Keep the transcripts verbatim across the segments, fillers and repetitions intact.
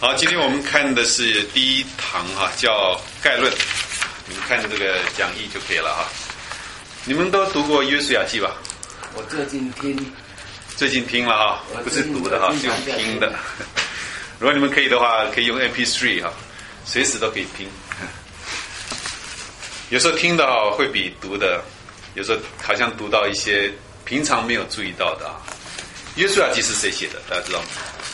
好，今天我们看的是第一堂哈、啊，叫概论。你们看这个讲义就可以了哈。你们都读过约书亚记吧？ 我最近听， 最近听了哈，不是读的哈，是用听的。如果你们可以的话，可以用 M P 三 哈，随时都可以听。有时候听的哈会比读的，有时候好像读到一些平常没有注意到的啊。约书亚记是谁写的？大家知道吗？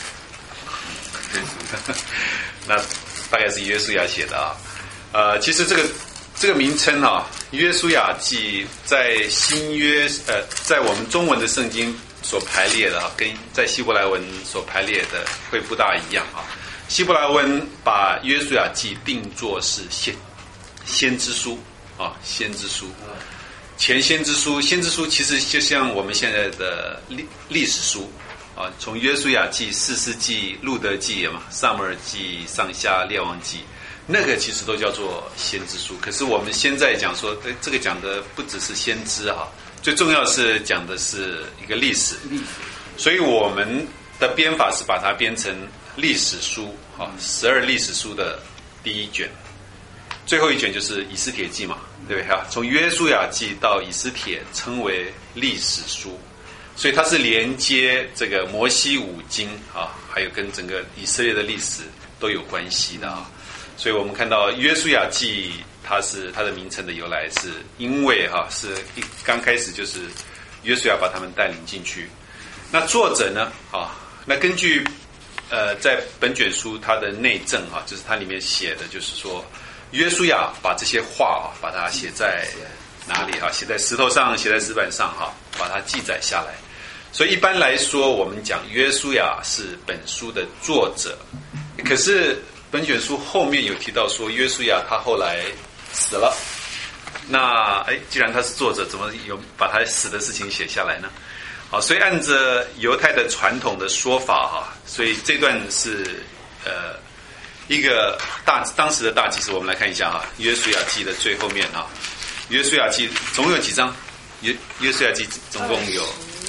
那大概是约书亚写的啊。呃，其实这个这个名称啊，约书亚记在新约呃，在我们中文的圣经所排列的啊，跟在希伯来文所排列的会不大一样啊。希伯来文把约书亚记定作是先先知书啊，先知书。前先知书，先知书其实就像我们现在的历历史书啊，从约书亚记、士师记、路得记嘛，撒母耳记、上下列王记，那个其实都叫做先知书。可是我们现在讲说，这个讲的不只是先知哈，最重要是讲的是一个历史。所以我们的编法是把它编成历史书啊，十二历史书的第一卷。最后一卷就是以斯帖记嘛，对不对哈？从约书亚记到以斯帖称为历史书，所以它是连接这个摩西五经啊，还有跟整个以色列的历史都有关系的啊。所以我们看到约书亚记，它是它的名称的由来，是因为哈、啊、是一刚开始就是约书亚把他们带领进去。那作者呢啊，那根据呃在本卷书它的内证啊，就是它里面写的就是说。约书亚把这些话啊，把它写在哪里啊？写在石头上，写在石板上哈，把它记载下来。所以一般来说，我们讲约书亚是本书的作者。可是本卷书后面有提到说，约书亚他后来死了。那哎，既然他是作者，怎么有把他死的事情写下来呢？好，所以按着犹太的传统的说法哈，所以这段是呃。一个大当时的大祭司，我们来看一下哈，约书亚记的最后面啊，约书亚记总共有几章？约约书亚记总共有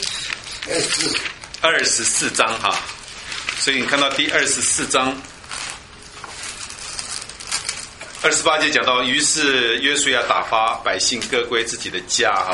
二十四章哈，所以你看到第二十四章，二十八节讲到，于是约书亚打发百姓各归自己的家哈。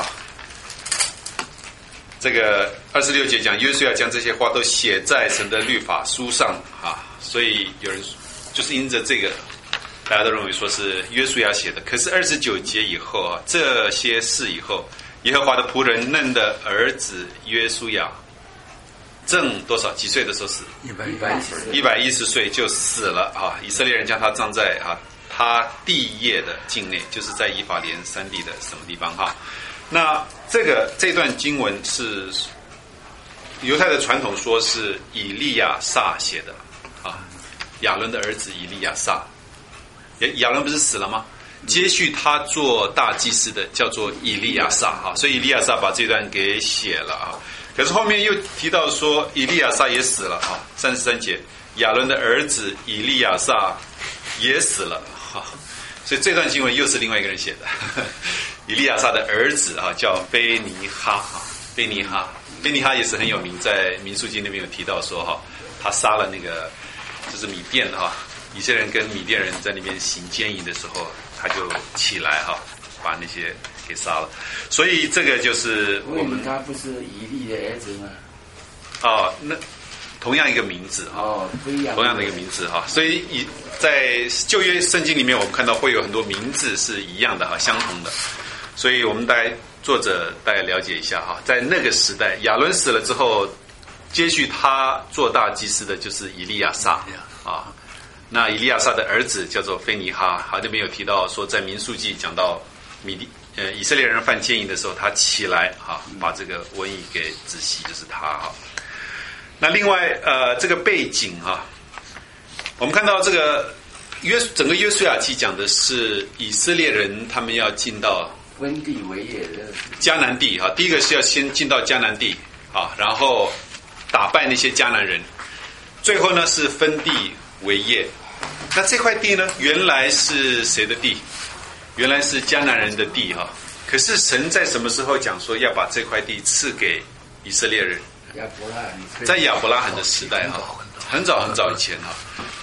这个二十六节讲，约书亚将这些话都写在神的律法书上哈，所以有人。就是因着这个，大家都认为说是约书亚写的。可是二十九节以后啊，这些事以后，耶和华的仆人嫩的儿子约书亚，正多少几岁的时候死？ 一百一百一百一十岁就死了啊！以色列人将他葬在啊他地业的境内，就是在以法莲山地的什么地方哈？那这个这段经文是犹太的传统说是以利亚撒写的啊。亚伦的儿子以利亚撒，亚伦不是死了吗？接续他做大祭司的叫做以利亚撒哈，所以以利亚撒把这段给写了啊。可是后面又提到说以利亚撒也死了啊，三十三节，亚伦的儿子以利亚撒也死了哈，所以这段经文又是另外一个人写的，以利亚撒的儿子啊叫菲尼哈哈，菲尼哈，菲尼哈也是很有名，在民数记那边有提到说哈，他杀了那个。就是米甸哈，以色列人跟米甸人在那边行奸淫的时候，他就起来哈，把那些给杀了。所以这个就是我们他不是以利的儿子吗？ 哦，那同样一个名字哈， 哦，不一样， 同样的一个名字哈。所以以在旧约圣经里面，我们看到会有很多名字是一样的哈，相同的。所以我们大概作者大概了解一下哈，在那个时代，亚伦死了之后。接续他做大祭司的就是以利亚撒啊，那以利亚撒的儿子叫做菲尼哈，他这边有提到说，在民数记讲到米利呃以色列人犯奸淫的时候，他起来哈、啊，把这个瘟疫给止息，就是他哈。那另外呃这个背景哈、啊，我们看到这个约整个约书亚记讲的是以色列人他们要进到分地为业的迦南地哈，第一个是要先进到迦南地啊，然后。打败那些迦南人，最后呢是分地为业。那这块地呢，原来是谁的地？原来是迦南人的地哈。可是神在什么时候讲说要把这块地赐给以色列人？在亚伯拉罕的时代哈，很早很早以前哈。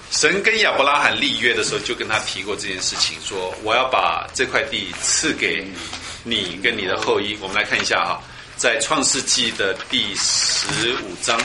神跟亚伯拉罕立约的时候，就跟他提过这件事情，说我要把这块地赐给你跟你的后裔。我们来看一下哈，在创世纪的第十五章。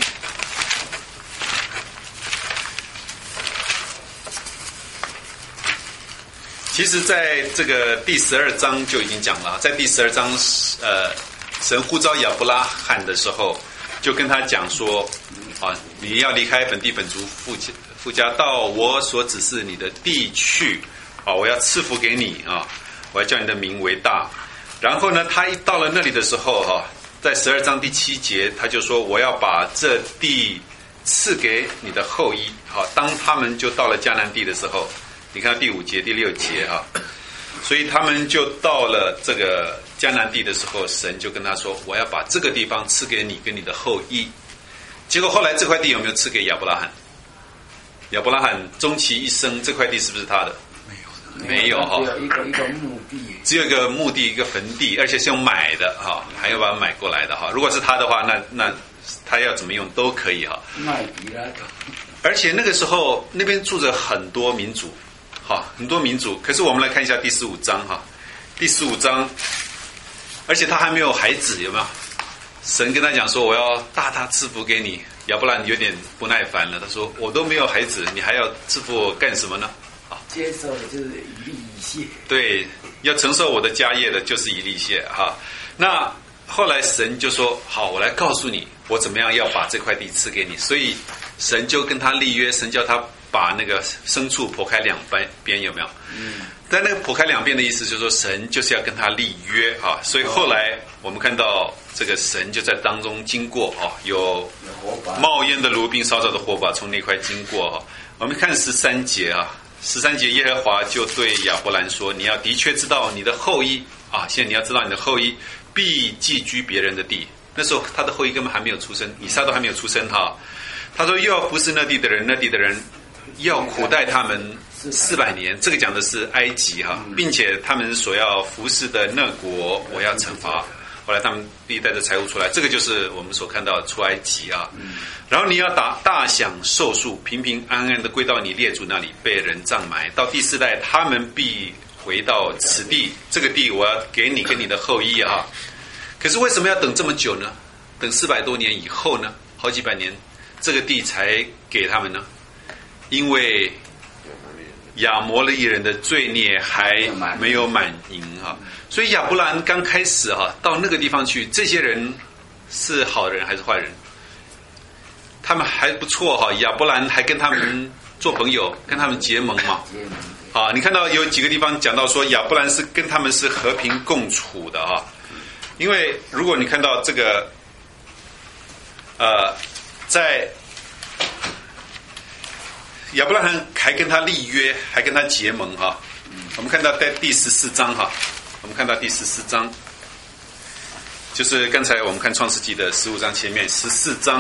其实在这个第十二章就已经讲了，在第十二章呃神呼召亚伯拉罕的时候，就跟他讲说啊，你要离开本地本族父家父家，到我所指示你的地去啊，我要赐福给你啊，我要叫你的名为大。然后呢，他一到了那里的时候哈、啊，在十二章第七节，他就说我要把这地赐给你的后裔。好、啊，当他们就到了迦南地的时候，你看到第五节、第六节哈、啊，所以他们就到了这个迦南地的时候，神就跟他说，我要把这个地方赐给你跟你的后裔。结果后来这块地有没有赐给亚伯拉罕？亚伯拉罕终其一生，这块地是不是他的？没有，没有哈， 只有一个一个墓地， 只有一个墓地，一个坟地，而且是用买的哈，还要把它买过来的哈。如果是他的话，那那他要怎么用都可以哈。 卖比拉多， 而且那个时候那边住着很多民族，哈，很多民族。可是我们来看一下第十五章哈，第十五章，而且他还没有孩子，有没有？神跟他讲说，我要大大赐福给你。亚伯兰有点不耐烦了，他说我都没有孩子，你还要赐福我干什么呢？啊， 接受的就是以利以谢。 对，要承受我的家业的就是以利谢哈。那后来神就说，好，我来告诉你，我怎么样要把这块地赐给你。所以神就跟他立约，神叫他把那个牲畜剖开两边，有没有？嗯。但那个剖开两边的意思就是说，神就是要跟他立约啊。所以后来我们看到这个神就在当中经过啊，有冒烟的炉并烧着的火把从那块经过啊。我们看十三节啊，十三节耶和华就对亚伯兰说，你要的确知道你的后裔啊，现在你要知道你的后裔必寄居别人的地。那时候他的后裔根本还没有出生，以撒都还没有出生哈。他说又要服侍那地的人，那地的人要苦待他们四百年，这个讲的是埃及哈，并且他们所要服侍的那国，我要惩罚。后来他们必带着财物出来，这个就是我们所看到的出埃及啊。然后你要打大享寿数，平平安安的归到你列祖那里，被人葬埋。到第四代，他们必回到此地，这个地我要给你跟你的后裔啊。可是为什么要等这么久呢？等四百多年以后呢？好几百年，这个地才给他们呢？因为亚摩利人的罪孽还没有满盈哈，所以亚伯兰刚开始哈到那个地方去，这些人是好人还是坏人？他们还不错哈，亚伯兰还跟他们做朋友，跟他们结盟嘛。啊，你看到有几个地方讲到说亚伯兰是跟他们是和平共处的哈，因为如果你看到这个，呃，在亚伯拉罕还跟他立约，还跟他结盟哈。我们看到在第十四章哈，我们看到第十四章，就是刚才我们看创世纪的十五章前面十四章。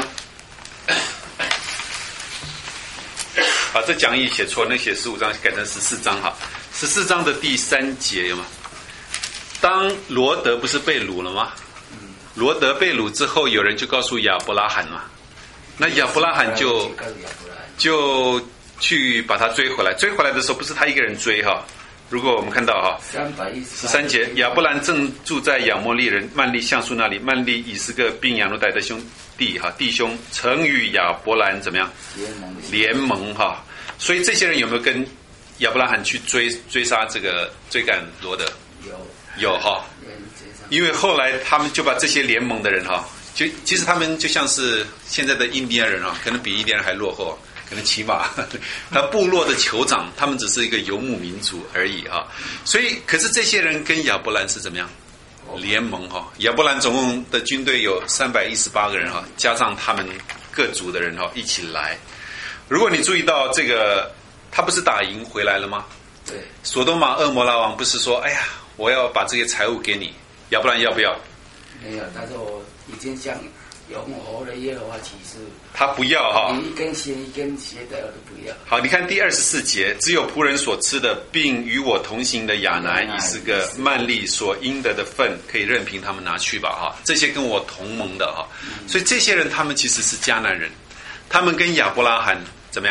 啊，这讲义写错，那写十五章改成十四章哈。十四章的第三节有吗？当罗德不是被掳了吗？罗德被掳之后，有人就告诉亚伯拉罕嘛，那亚伯拉罕就就去把他追回来。追回来的时候，不是他一个人追哈。如果我们看到哈，十三节，亚伯兰正住在亚摩利人曼利橡树那里，曼利以斯个并亚诺代的兄弟哈弟兄，曾与亚伯兰怎么样联盟哈？所以这些人有没有跟亚伯拉罕去追追杀这个追赶罗德？ 有有哈，因为后来他们就把这些联盟的人哈，就其实他们就像是现在的印第安人啊，可能比印第安人还落后。可能骑马，他部落的酋长，他们只是一个游牧民族而已啊。所以，可是这些人跟亚伯兰是怎么样联盟哈？亚伯兰总共的军队有三百一十八个人哈，加上他们各族的人哈一起来。如果你注意到这个，他不是打赢回来了吗？ 对。 索多玛、蛾摩拉王不是说，哎呀，我要把这些财物给你，亚伯兰要不要？ 没有，他说我已经向永活的耶和华起誓。 他不要哈， 你一根弦一根鞋带我都不要。 好，你看第二十四节，只有仆人所吃的，并与我同行的亚南以是个曼利所应得的份，可以任凭他们拿去吧哈。这些跟我同盟的哈，所以这些人他们其实是迦南人，他们跟亚伯拉罕怎么样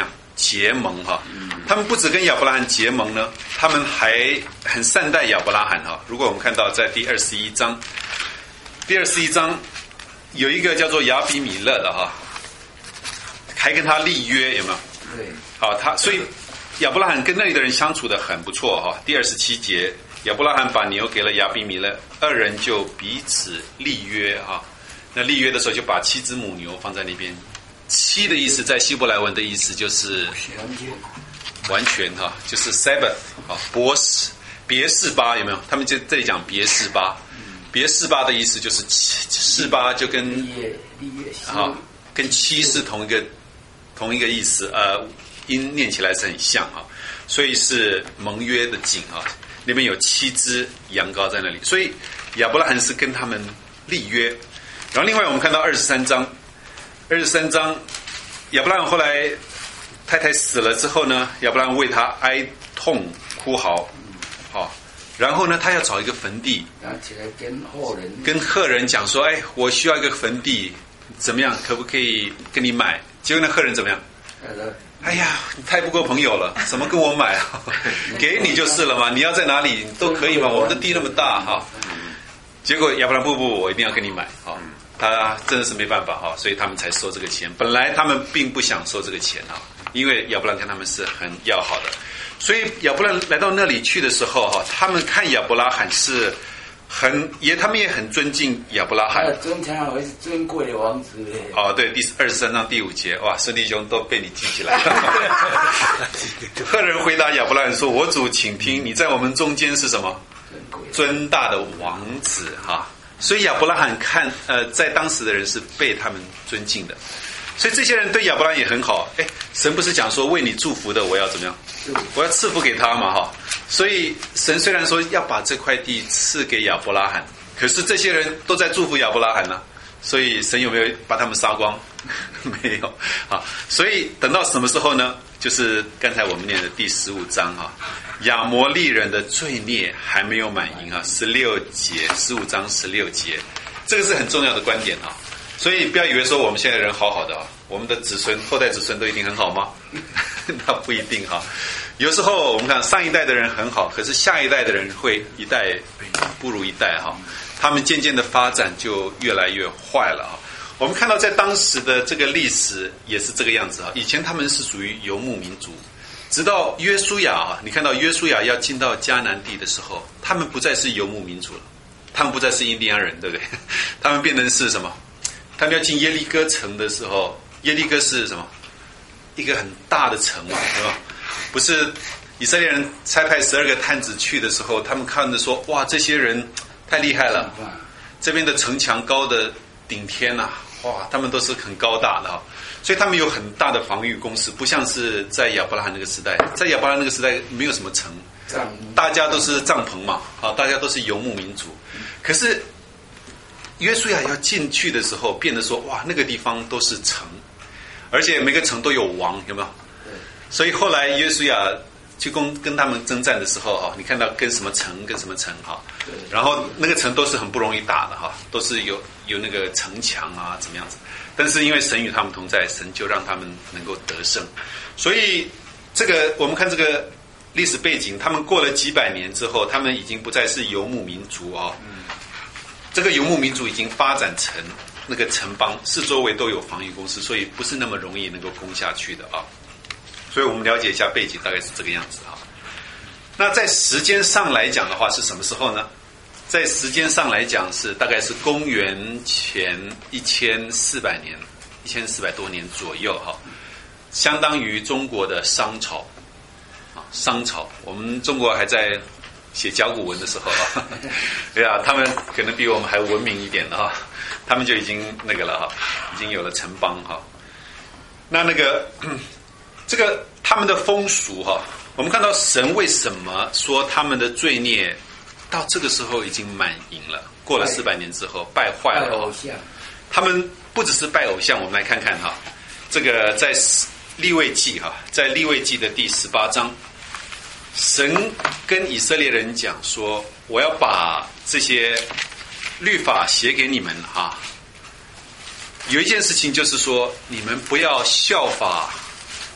结盟哈。他们不只跟亚伯拉罕结盟呢，他们还很善待亚伯拉罕哈。如果我们看到在第二十一章，第二十一章有一个叫做亚比米勒的哈，还跟他立约，有没有？ 对。 好，他所以亚伯拉罕跟那里的人相处的很不错哈。第二十七节，亚伯拉罕把牛给了亚比米勒，二人就彼此立约哈。那立约的时候就把七只母牛放在那边。七的意思在希伯来文的意思就是完全哈，就是 Sabbath 啊，博士别示巴有没有？他们就这里讲别示巴，别示巴的意思就是示巴就跟啊跟七是同一个同一个意思，呃，音念起来是很像哈，所以是盟约的景啊，那边有七只羊羔在那里，所以亚伯拉罕是跟他们立约。然后另外我们看到二十三章。二十三章，亚伯拉罕后来太太死了之后呢，亚伯拉罕为他哀痛哭嚎，好，然后呢，他要找一个坟地， 跟后人跟赫人讲说，哎，我需要一个坟地，怎么样？可不可以跟你买？结果那赫人怎么样？哎呀，你太不够朋友了，怎么跟我买啊？给你就是了嘛，你要在哪里都可以嘛，我们的地那么大哈。结果亚伯拉罕不不，我一定要跟你买，好。他真的是没办法哈，所以他们才收这个钱。本来他们并不想收这个钱啊，因为亚伯兰跟他们是很要好的，所以亚伯兰来到那里去的时候哈，他们看亚伯拉罕是很也，他们也很尊敬亚伯拉罕。 尊称为是尊贵的王子哦，对，第二十三章第五节，哇，孙弟兄都被你记起来了。赫人回答亚伯拉罕说：“我主，请听，你在我们中间是什么？尊大的王子哈。”所以亚伯拉罕看，呃，在当时的人是被他们尊敬的，所以这些人对亚伯拉罕也很好。哎，神不是讲说为你祝福的，我要怎么样？我要赐福给他嘛，哈。所以神虽然说要把这块地赐给亚伯拉罕，可是这些人都在祝福亚伯拉罕呢、啊，所以神有没有把他们杀光？没有啊。所以等到什么时候呢？就是刚才我们念的第十五章哈、啊，亚摩利人的罪孽还没有满盈啊，十六节，十五章十六节，这个是很重要的观点啊。所以不要以为说我们现在人好好的啊，我们的子孙后代子孙都一定很好吗？那不一定哈。有时候我们看上一代的人很好，可是下一代的人会一代不如一代哈，他们渐渐的发展就越来越坏了啊。我们看到在当时的这个历史也是这个样子啊。以前他们是属于游牧民族，直到约书亚啊，你看到约书亚要进到迦南地的时候，他们不再是游牧民族了，他们不再是印第安人，对不对？他们变成是什么？他们要进耶利哥城的时候，耶利哥是什么？一个很大的城嘛，是吧？不是以色列人差派十二个探子去的时候，他们看着说，哇，这些人太厉害了，这边的城墙高的顶天呐、啊，哇，他们都是很高大的啊，所以他们有很大的防御工事，不像是在亚伯拉罕那个时代，在亚伯拉罕那个时代没有什么城，大家都是帐篷嘛，啊，大家都是游牧民族。可是约书亚要进去的时候，变得说，哇，那个地方都是城，而且每个城都有王，有没有？所以后来约书亚去跟跟他们征战的时候哈，你看到跟什么城跟什么城哈，然后那个城都是很不容易打的哈，都是有有那个城墙啊怎么样子，但是因为神与他们同在，神就让他们能够得胜。所以这个我们看这个历史背景，他们过了几百年之后，他们已经不再是游牧民族啊、哦，这个游牧民族已经发展成那个城邦，四周围都有防御工事，所以不是那么容易能够攻下去的啊。所以我们了解一下背景，大概是这个样子啊。那在时间上来讲的话，是什么时候呢？在时间上来讲，是大概是公元前一千四百年，一千四百多年左右哈，相当于中国的商朝啊。商朝，我们中国还在写甲骨文的时候啊，对啊，他们可能比我们还文明一点的哈，他们就已经那个了哈，已经有了城邦哈。那那个。这个他们的风俗哈，我们看到神为什么说他们的罪孽到这个时候已经满盈了？过了四百年之后，败坏了。拜偶像，他们不只是拜偶像，我们来看看哈，这个在利未记哈，在利未记的第十八章，神跟以色列人讲说，我要把这些律法写给你们哈。有一件事情就是说，你们不要效法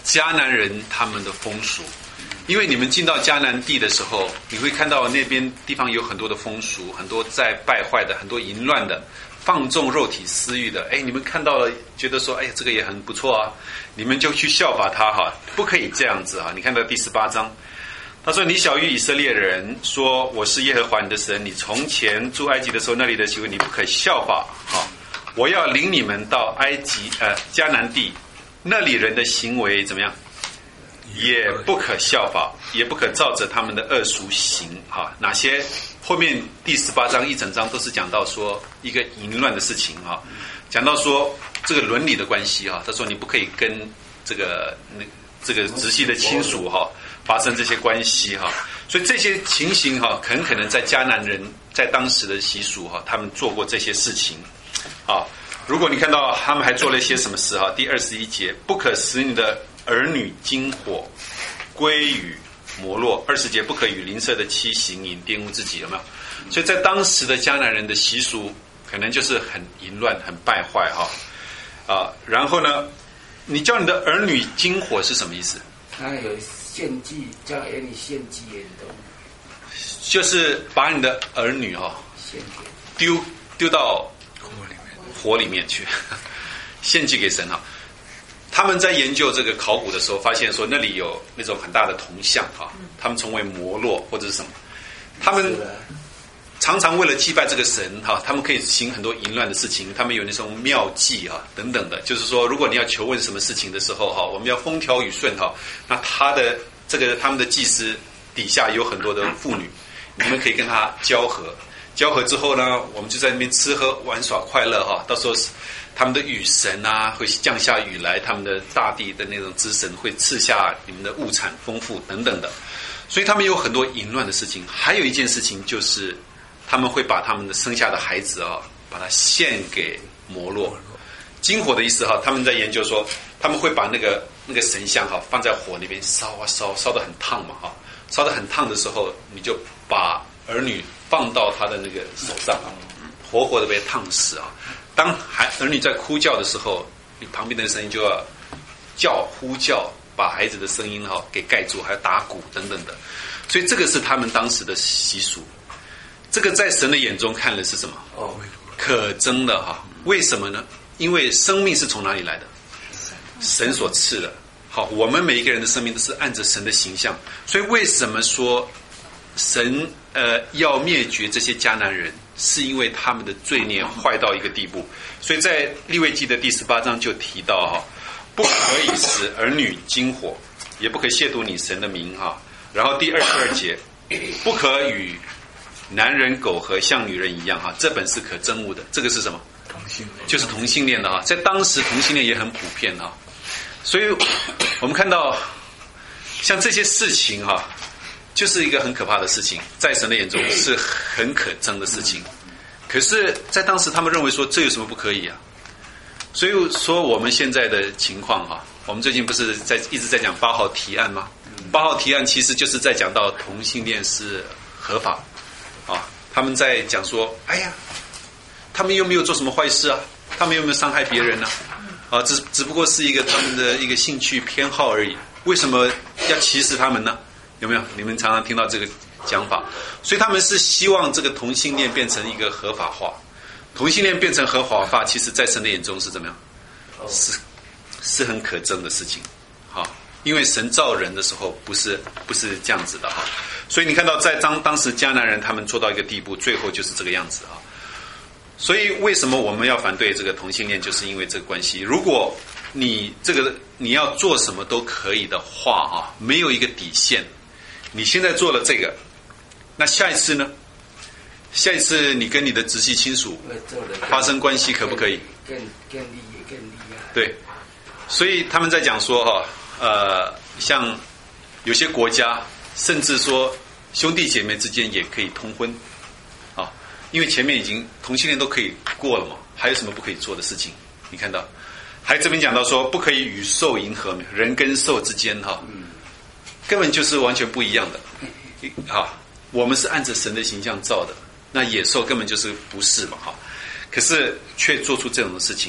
迦南人他们的风俗。因为你们进到迦南地的时候，你会看到那边地方有很多的风俗，很多在败坏的，很多淫乱的，放纵肉体私欲的。哎，你们看到了，觉得说，哎，这个也很不错啊，你们就去效法他哈，不可以这样子啊。你看到第十八章，他说：“你小于以色列人，说我是耶和华你的神。你从前住埃及的时候，那里的行为你不可效法。好，我要领你们到埃及呃迦南地，那里人的行为怎么样？也不可效法，也不可照着他们的恶俗行。哈，哪些？后面第十八章一整章都是讲到说一个淫乱的事情哈，讲到说这个伦理的关系哈。他说你不可以跟这个那这个直系的亲属哈发生这些关系哈。所以这些情形哈，很可能在迦南人在当时的习俗哈，他们做过这些事情。好，如果你看到他们还做了一些什么事哈，第二十一节，不可使你的儿女经火归于摩洛。二十节，不可与邻舍的妻行淫，玷污自己，有没有？所以在当时的迦南人的习俗，可能就是很淫乱、很败坏哈啊。然后呢，你叫你的儿女经火是什么意思？ 他有献祭，叫儿女献祭的东西， 就是把你的儿女哈、哦、丢丢到火里面去，献祭给神哈。他们在研究这个考古的时候，发现说那里有那种很大的铜像哈，他们称为摩洛或者是什么，他们常常为了祭拜这个神哈，他们可以行很多淫乱的事情，他们有那种妙计啊等等的，就是说如果你要求问什么事情的时候哈，我们要风调雨顺哈，那他的这个他们的祭司底下有很多的妇女，你们可以跟他交合，交合之后呢，我们就在那边吃喝玩耍快乐哈，到时候他们的雨神啊会降下雨来，他们的大地的那种之神会赐下你们的物产丰富等等的，所以他们有很多淫乱的事情。还有一件事情就是他们会把他们的生下的孩子啊，把它献给摩洛。经火的意思哈，他们在研究说，他们会把那个那个神像哈放在火那边烧啊烧，烧得很烫嘛哈，烧得很烫的时候，你就把儿女放到他的那个手上啊，活活的被烫死啊。当孩儿女在哭叫的时候，你旁边的声音就要叫呼叫，把孩子的声音哈给盖住，还要打鼓等等的。所以这个是他们当时的习俗。这个在神的眼中看的是什么？哦，可憎的哈。为什么呢？因为生命是从哪里来的？神所赐的。好，我们每一个人的生命都是按着神的形象。所以为什么说神呃要灭绝这些迦南人？是因为他们的罪孽坏到一个地步，所以在利未记的第十八章就提到哈，不可以使儿女经火，也不可以亵渎你神的名哈。然后第二十二节，不可与男人苟合，像女人一样哈，这本是可憎恶的。这个是什么？同性恋，就是同性恋的哈，在当时同性恋也很普遍哈，所以我们看到像这些事情哈。就是一个很可怕的事情，在神的眼中是很可憎的事情。可是，在当时他们认为说这有什么不可以啊？所以说我们现在的情况哈，我们最近不是在一直在讲八号提案吗？八号提案其实就是在讲到同性恋是合法啊。他们在讲说，哎呀，他们又没有做什么坏事啊，他们又没有伤害别人呢、啊，啊，只只不过是一个他们的一个兴趣偏好而已。为什么要歧视他们呢？有没有？你们常常听到这个讲法，所以他们是希望这个同性恋变成一个合法化。同性恋变成合法化，其实在神的眼中是怎么样？是是很可憎的事情。好，因为神造人的时候不是不是这样子的哈。所以你看到在当当时迦南人他们做到一个地步，最后就是这个样子啊。所以为什么我们要反对这个同性恋，就是因为这个关系。如果你这个你要做什么都可以的话啊，没有一个底线。你现在做了这个，那下一次呢？下一次你跟你的直系亲属发生关系可不可以？ 更更厉更厉害。 对，所以他们在讲说哈，呃，像有些国家甚至说兄弟姐妹之间也可以通婚，啊，因为前面已经同性恋都可以过了嘛，还有什么不可以做的事情？你看到，还这边讲到说不可以与兽迎合，人跟兽之间哈。根本就是完全不一样的，哈！我们是按着神的形象造的，那野兽根本就是不是嘛，哈！可是却做出这种事情，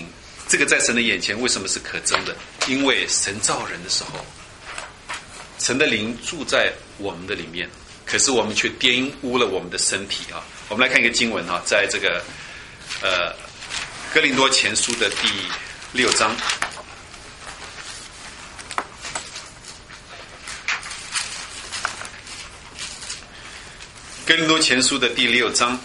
这个在神的眼前为什么是可憎的？因为神造人的时候，神的灵住在我们的里面，可是我们却玷污了我们的身体啊！我们来看一个经文啊，在这个呃哥林多前书的第六章。哥林多前书的第六章，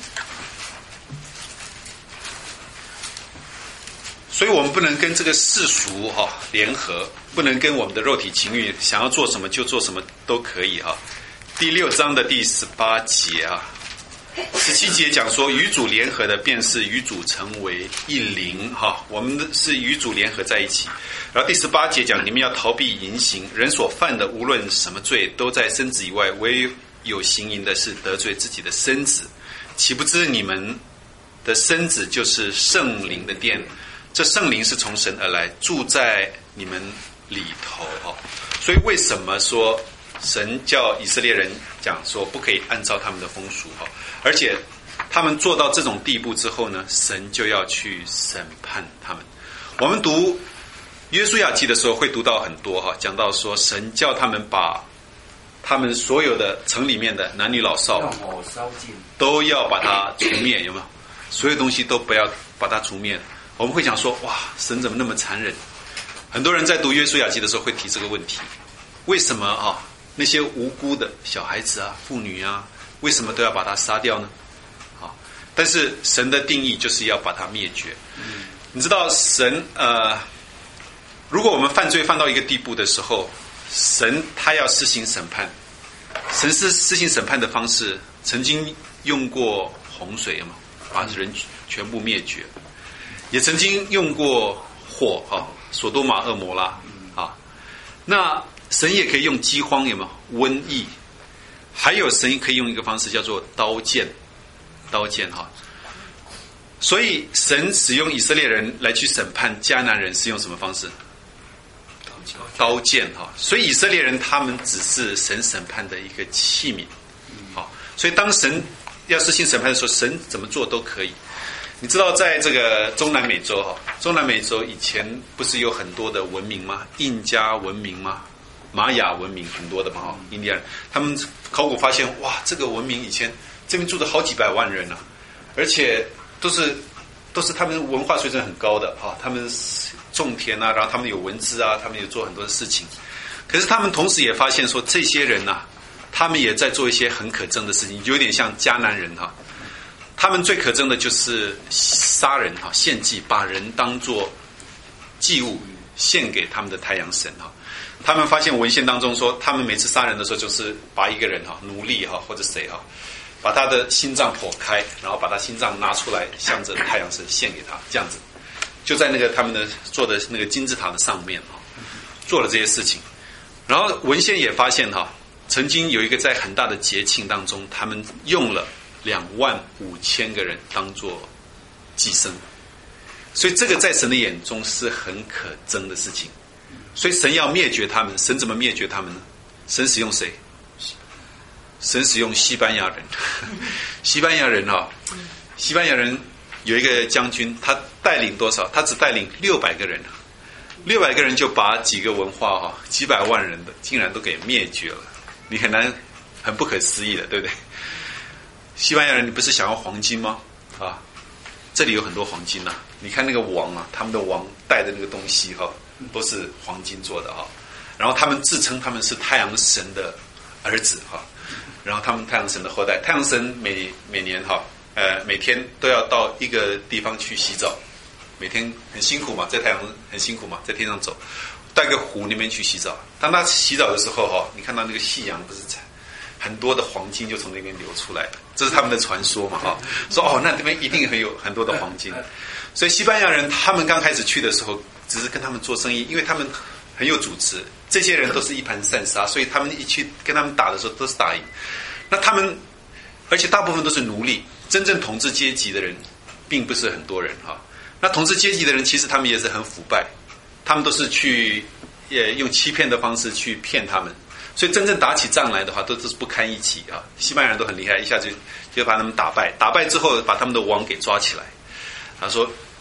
所以我们不能跟这个世俗哈、哦、联合，不能跟我们的肉体情欲想要做什么就做什么都可以哈、哦。第六章的第十八节啊，十七节讲说与主联合的便是与主成为一灵哈、哦，我们是与主联合在一起。然后第十八节讲你们要逃避淫行，人所犯的无论什么罪都在身子以外，唯有行淫的是得罪自己的身子，岂不知你们的身子就是圣灵的殿？这圣灵是从神而来，住在你们里头哈。所以为什么说神叫以色列人讲说不可以按照他们的风俗哈？而且他们做到这种地步之后呢，神就要去审判他们。我们读约书亚记的时候会读到很多哈，讲到说神叫他们把他们所有的城里面的男女老少都要把它除灭，有没有？所有东西都不要把它除灭。我们会讲说，哇，神怎么那么残忍？很多人在读约书亚记的时候会提这个问题：为什么啊那些无辜的小孩子啊、妇女啊，为什么都要把它杀掉呢？啊，但是神的定义就是要把它灭绝。嗯、你知道神呃，如果我们犯罪犯到一个地步的时候，神他要施行审判，神是施行审判的方式，曾经用过洪水嘛，把人全部灭绝，也曾经用过火哈，索多玛、蛾摩拉啊。那神也可以用饥荒，有没有瘟疫？还有神可以用一个方式叫做刀剑，刀剑哈。所以神使用以色列人来去审判迦南人，是用什么方式？刀剑哈，所以以色列人他们只是神审判的一个器皿，好，所以当神要施行审判的时候，神怎么做都可以。你知道，在这个中南美洲哈，中南美洲以前不是有很多的文明吗？印加文明吗？玛雅文明很多的嘛哈，印第安人他们考古发现，哇，这个文明以前这边住了好几百万人啊，而且都是都是他们文化水准很高的哈，他们种田啊，然后他们有文字啊，他们有做很多的事情。可是他们同时也发现说，这些人啊，他们也在做一些很可憎的事情，有点像迦南人哈。他们最可憎的就是杀人哈，献祭，把人当作祭物献给他们的太阳神哈。他们发现文献当中说，他们每次杀人的时候，就是把一个人哈，奴隶哈或者谁哈，把他的心脏剖开，然后把他心脏拿出来，向着太阳神献给他，这样子。就在那个他们的做的那个金字塔的上面哈，做了这些事情。然后文献也发现哈，曾经有一个在很大的节庆当中，他们用了两万五千个人当做祭牲，所以这个在神的眼中是很可憎的事情。所以神要灭绝他们，神怎么灭绝他们呢？神使用谁？神使用西班牙人。西班牙人哈，西班牙人有一个将军，他带领多少？他只带领六百个人，六百个人就把几个文化哈，几百万人的竟然都给灭绝了，你很难，很不可思议的，对不对？西班牙人，你不是想要黄金吗？啊，这里有很多黄金啊！你看那个王啊，他们的王带的那个东西哈，都是黄金做的哈。然后他们自称他们是太阳神的儿子哈，然后他们太阳神的后代。太阳神每每年哈，呃，每天都要到一个地方去洗澡，每天很辛苦嘛，在太阳很辛苦嘛，在天上走，到一个湖那边去洗澡。当他洗澡的时候哈，你看到那个夕阳不是很多的黄金就从那边流出来了，这是他们的传说嘛哈，说哦，那这边一定很有很多的黄金。所以西班牙人他们刚开始去的时候，只是跟他们做生意，因为他们很有主持，这些人都是一盘散沙，所以他们一去跟他们打的时候都是打赢。那他们，而且大部分都是奴隶，真正统治阶级的人并不是很多人哈。那统治阶级的人其实他们也是很腐败，他们都是去也用欺骗的方式去骗他们。所以真正打起仗来的话，都都是不堪一击啊！西班牙人都很厉害，一下就就把他们打败，打败之后把他们的王给抓起来。他说：“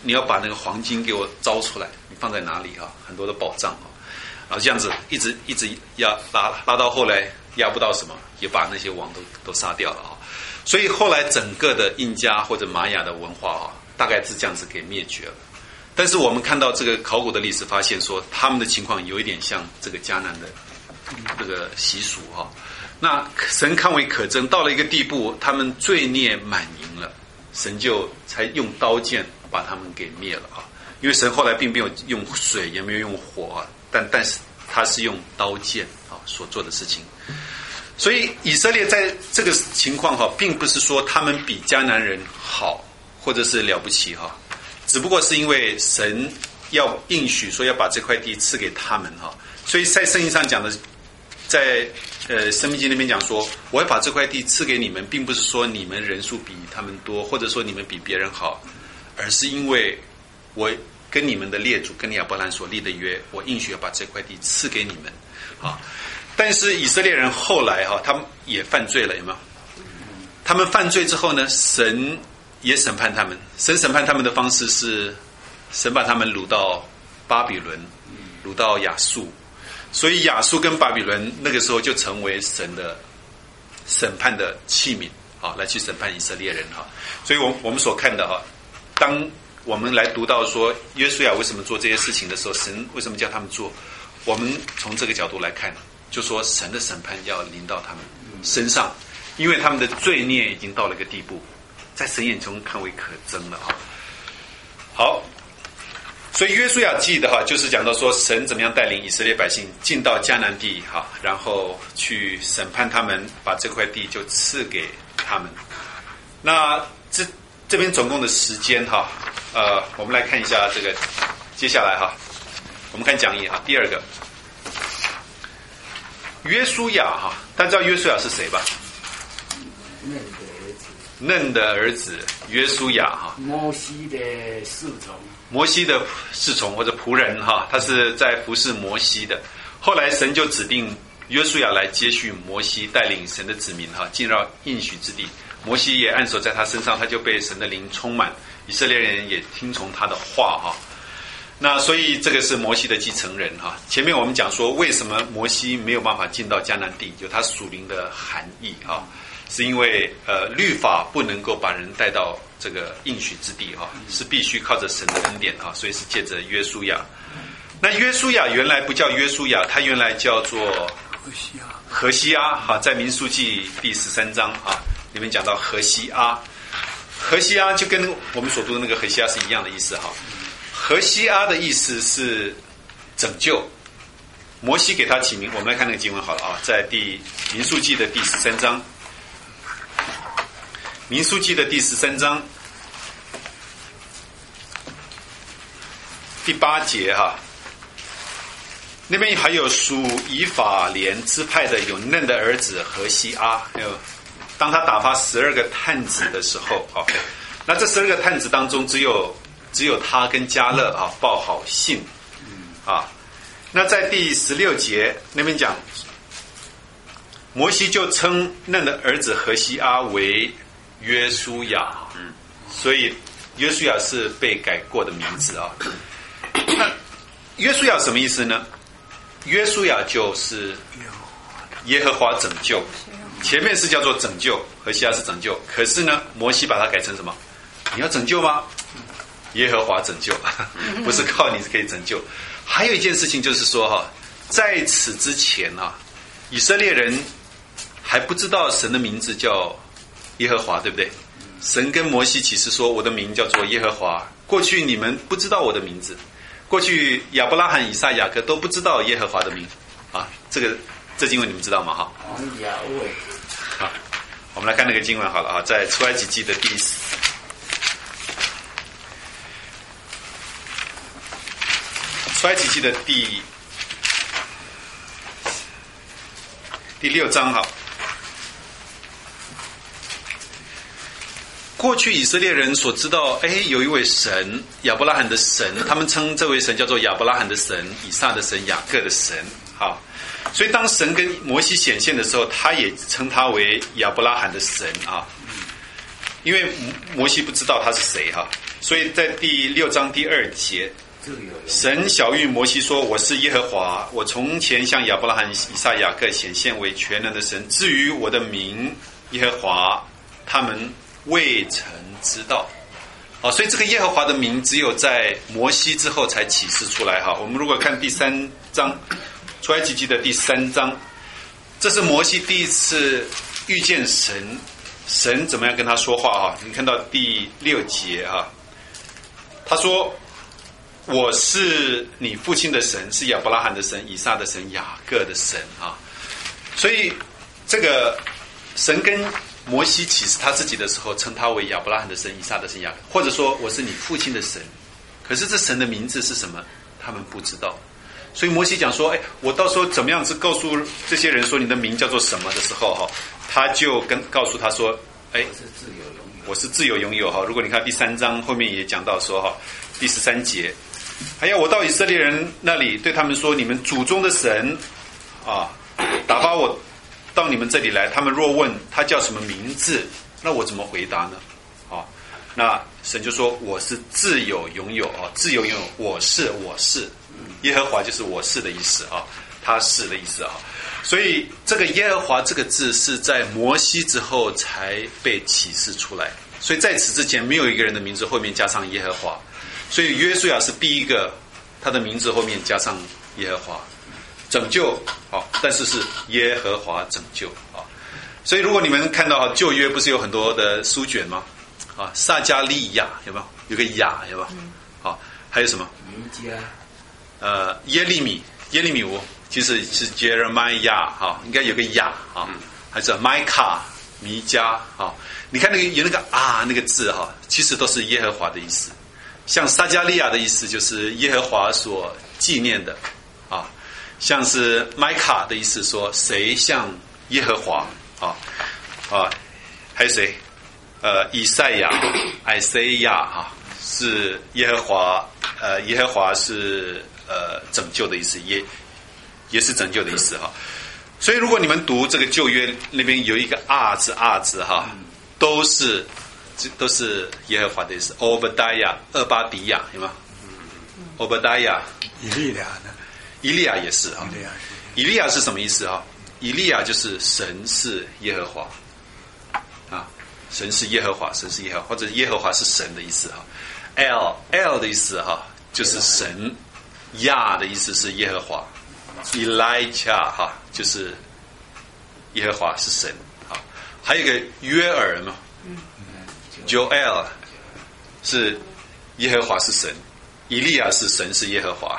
你要把那个黄金给我招出来，你放在哪里啊？很多的宝藏啊，然后这样子一直一直压拉拉到后来压不到什么，也把那些王都都杀掉了啊。所以后来整个的印加或者玛雅的文化啊，大概是这样子给灭绝了。但是我们看到这个考古的历史，发现说他们的情况有一点像这个迦南的这个习俗哈。那神看为可憎，到了一个地步，他们罪孽满盈了，神就才用刀剑把他们给灭了啊。因为神后来并没有用水，也没有用火啊，但但是他是用刀剑啊所做的事情。所以以色列在这个情况哈，并不是说他们比迦南人好，或者是了不起哈，只不过是因为神要应许说要把这块地赐给他们哈，所以在圣经上讲的，在呃申命记那边讲说，我要把这块地赐给你们，并不是说你们人数比他们多，或者说你们比别人好，而是因为我跟你们的列祖跟亚伯兰所立的约，我应许要把这块地赐给你们啊。但是以色列人后来哈，他们也犯罪了，有没有？他们犯罪之后呢，神也审判他们。神审判他们的方式是，神把他们掳到巴比伦，掳到亚述。所以亚述跟巴比伦那个时候就成为神的审判的器皿啊，来去审判以色列人哈。所以我我们所看的哈，当我们来读到说约书亚为什么做这些事情的时候，神为什么叫他们做？我们从这个角度来看，就说神的审判要临到他们身上，因为他们的罪孽已经到了一个地步，在神眼中看为可憎了啊。好，所以约书亚记的哈，就是讲到说神怎么样带领以色列百姓进到迦南地哈，然后去审判他们，把这块地就赐给他们。那这这边总共的时间哈，呃，我们来看一下这个，接下来哈，我们看讲义哈，第二个。约书亚哈，大家知道约书亚是谁吧？ 嫩的儿子。 嫩的儿子约书亚哈。 摩西的侍从。 摩西的侍从或者仆人哈，他是在服侍摩西的。后来神就指定约书亚来接续摩西，带领神的子民哈进入应许之地。摩西也按手在他身上，他就被神的灵充满。以色列人也听从他的话哈。那所以这个是摩西的继承人哈。前面我们讲说，为什么摩西没有办法进到迦南地，有他属灵的含义哈，是因为呃律法不能够把人带到这个应许之地哈，是必须靠着神的恩典哈，所以是借着约书亚。那约书亚原来不叫约书亚，他原来叫做何西阿。何西阿哈，在民数记第十三章啊里面讲到何西阿，何西阿就跟我们所读的那个何西阿是一样的意思哈。何西阿的意思是拯救，摩西给他起名，我们来看那个经文好了啊，在第民数记的第十三章，民数记的第十三章第八节哈，那边还有属以法莲支派的有嫩的儿子何西阿，还有当他打发十二个探子的时候啊，那这十二个探子当中只有。只有他跟迦勒啊报好信啊。那在第十六节那边讲，摩西就称嫩的儿子何西阿为约书亚，所以约书亚是被改过的名字啊。那约书亚什么意思呢？约书亚就是耶和华拯救，前面是叫做拯救，何西阿是拯救，可是呢摩西把它改成什么？你要拯救吗？耶和华拯救，不是靠你可以拯救。还有一件事情就是说哈，在此之前啊，以色列人还不知道神的名字叫耶和华，对不对？神跟摩西其实说，我的名叫做耶和华。过去你们不知道我的名字，过去亚伯拉罕、以撒、雅各都不知道耶和华的名啊。这个这经文你们知道吗？哈。好，我们来看那个经文好了啊，在出埃及记的第四。出埃及记的第第六章哈，过去以色列人所知道，哎，有一位神，亚伯拉罕的神，他们称这位神叫做亚伯拉罕的神、以撒的神、雅各的神，好，所以当神跟摩西显现的时候，他也称他为亚伯拉罕的神啊，因为摩西不知道他是谁哈。 所以在第六章第二节，神晓谕摩西说：“我是耶和华，我从前向亚伯拉罕、以撒、雅各显现为全能的神。至于我的名耶和华，他们未曾知道。”啊，所以这个耶和华的名只有在摩西之后才启示出来哈。我们如果看第三章，出埃及记的第三章，这是摩西第一次遇见神，神怎么样跟他说话哈？你看到第六节哈，他说：“我是你父亲的神，是亚伯拉罕的神、以撒的神、雅各的神啊。”所以这个神跟摩西启示他自己的时候，称他为亚伯拉罕的神、以撒的神、雅各，或者说我是你父亲的神。可是这神的名字是什么？他们不知道。所以摩西讲说：“哎，我到时候怎么样子告诉这些人说你的名叫做什么的时候，哈，他就跟告诉他说：哎， 我是自由拥有， 我是自由拥有哈。如果你看第三章后面也讲到说哈，第十三节，还要我到以色列人那里对他们说：你们祖宗的神啊，打发我到你们这里来，他们若问他叫什么名字，那我怎么回答呢？啊，那神就说我是自有拥有啊，自由拥有，我是我是，耶和华就是我是的意思啊，他是的意思啊。所以这个耶和华这个字是在摩西之后才被启示出来，所以在此之前没有一个人的名字后面加上耶和华，所以约书亚是第一个，他的名字后面加上耶和华。拯救好，但是是耶和华拯救啊！所以如果你们看到旧约不是有很多的书卷吗？啊，撒加利亚有没有？有个亚有没有？好，还有什么？ 弥迦， 呃，耶利米，耶利米我其实是 Jeremiah 哈，应该有个亚啊，还是 Micah 弥迦啊？你看那个有那个啊那个字哈，其实都是耶和华的意思。像撒加利亚的意思就是耶和华所纪念的啊。像是麦卡的意思说谁像耶和华啊啊，还有谁？呃，以赛亚、以赛亚啊，是耶和华，呃，耶和华是呃拯救的意思，也也是拯救的意思哈。所以如果你们读这个旧约那边有一个啊字啊字哈，都是都是耶和华的意思。欧巴达亚、厄巴迪亚有吗？欧巴达亚、 以利亚呢？ 以利亚也是啊，以利亚是什么意思啊？以利亚就是神是耶和华啊，神是耶和华，神是耶和华，或者耶和华是神的意思哈。L L 的意思哈，就是神，亚的意思是耶和华 ，Elijah 哈，就是耶和华是神啊。还有一个约尔嘛 ，Joel 是耶和华是神。以利亚是神是耶和华，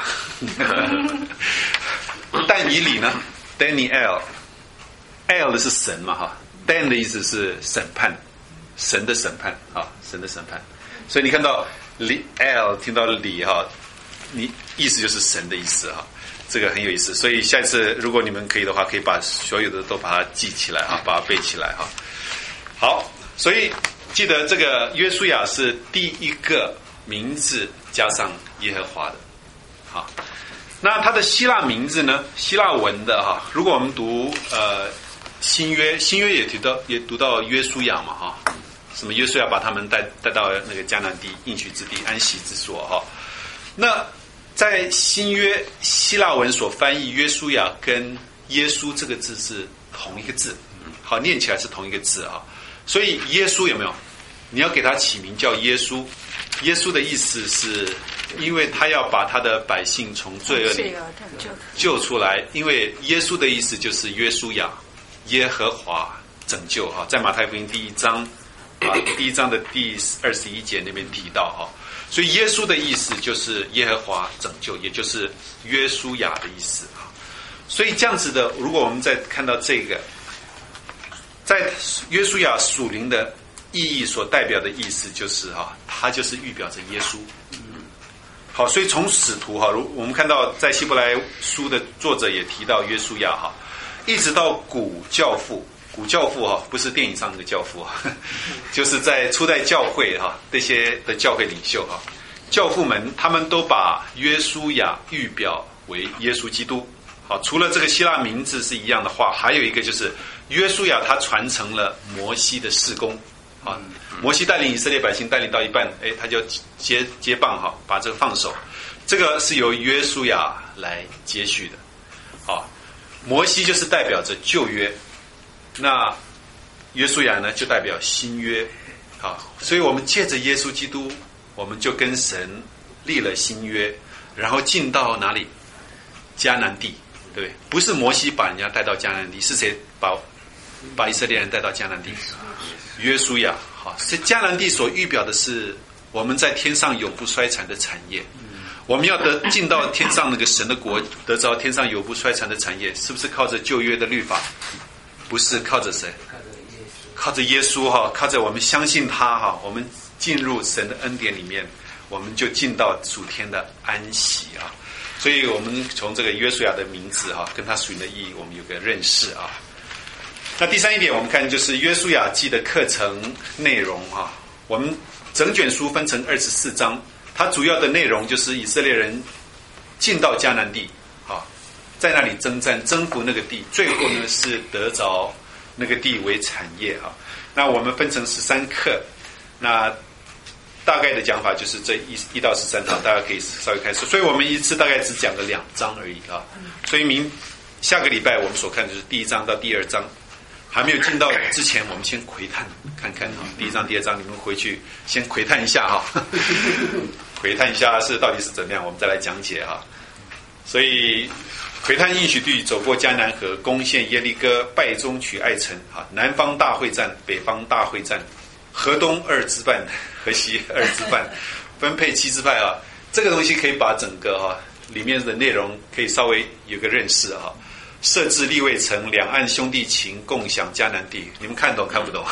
但以理呢 ？Daniel，L 的是神嘛哈 ，Dan 的意思是审判，神的审判啊，神的审判。所以你看到李 L 听到李哈，你意思就是神的意思哈，这个很有意思。所以下一次如果你们可以的话，可以把所有的都把它记起来哈，把它背起来哈。好，所以记得这个约书亚是第一个名字加上耶和华的，好，那他的希腊名字呢？希腊文的哈，如果我们读呃新约，新约也提到也读到约书亚嘛哈，什么约书亚把他们带带到那个迦南地应许之地安息之所哈。那在新约希腊文所翻译约书亚跟耶稣这个字是同一个字，好，念起来是同一个字哈。所以耶稣有没有？你要给他起名叫耶稣。耶稣的意思是因为他要把他的百姓从罪恶里救出来，因为耶稣的意思就是约书亚，耶和华拯救哈，在马太福音第一章啊第一章的第二十一节那边提到哈，所以耶稣的意思就是耶和华拯救，也就是约书亚的意思哈。所以这样子的，如果我们再看到这个，在约书亚属灵的意义所代表的意思就是哈，它就是预表着耶稣。好，所以从使徒哈，如我们看到在希伯来书的作者也提到约书亚哈，一直到古教父，古教父哈，不是电影上那个教父哈，就是在初代教会哈这些的教会领袖哈，教父们他们都把约书亚预表为耶稣基督。好，除了这个希腊名字是一样的话，还有一个就是约书亚他传承了摩西的事工。 啊。摩西带领以色列百姓带领到一半，哎，他就接接棒哈，把这个放手。这个是由约书亚来接续的，啊，摩西就是代表着旧约，那约书亚呢就代表新约，啊，所以我们借着耶稣基督，我们就跟神立了新约，然后进到哪里？迦南地，对不对？不是摩西把人家带到迦南地，是谁把把以色列人带到迦南地？约书亚。好，这迦南地所预表的是我们在天上永不衰残的产业。我们要得进到天上那个神的国，得着天上永不衰残的产业，是不是靠着旧约的律法？不是，靠着谁？靠着耶稣哈，靠着我们相信他哈，我们进入神的恩典里面，我们就进到属天的安息啊。所以我们从这个约书亚的名字哈，跟他属灵的意义，我们有个认识啊。那第三一点，我们看就是约书亚记的课程内容哈。我们整卷书分成二十四章，它主要的内容就是以色列人进到迦南地，哈，在那里征战，征服那个地，最后呢是得着那个地为产业哈。那我们分成十三课，那大概的讲法就是这一一到十三章，大家可以稍微看书。所以我们一次大概只讲了两章而已啊。所以明下个礼拜我们所看的就是第一章到第二章。还没有进到之前，我们先窥探看看哈，第一章、第二章，你们回去先窥探一下哈，窥探一下是到底是怎么样，我们再来讲解哈。所以窥探应许地，走过迦南河，攻陷耶利哥，败中取爱城哈，南方大会战，北方大会战，河东二支半，河西二支半，分配七支派啊。这个东西可以把整个哈里面的内容可以稍微有个认识哈。设置利未城，两岸兄弟情，共享迦南地。你们看懂看不懂？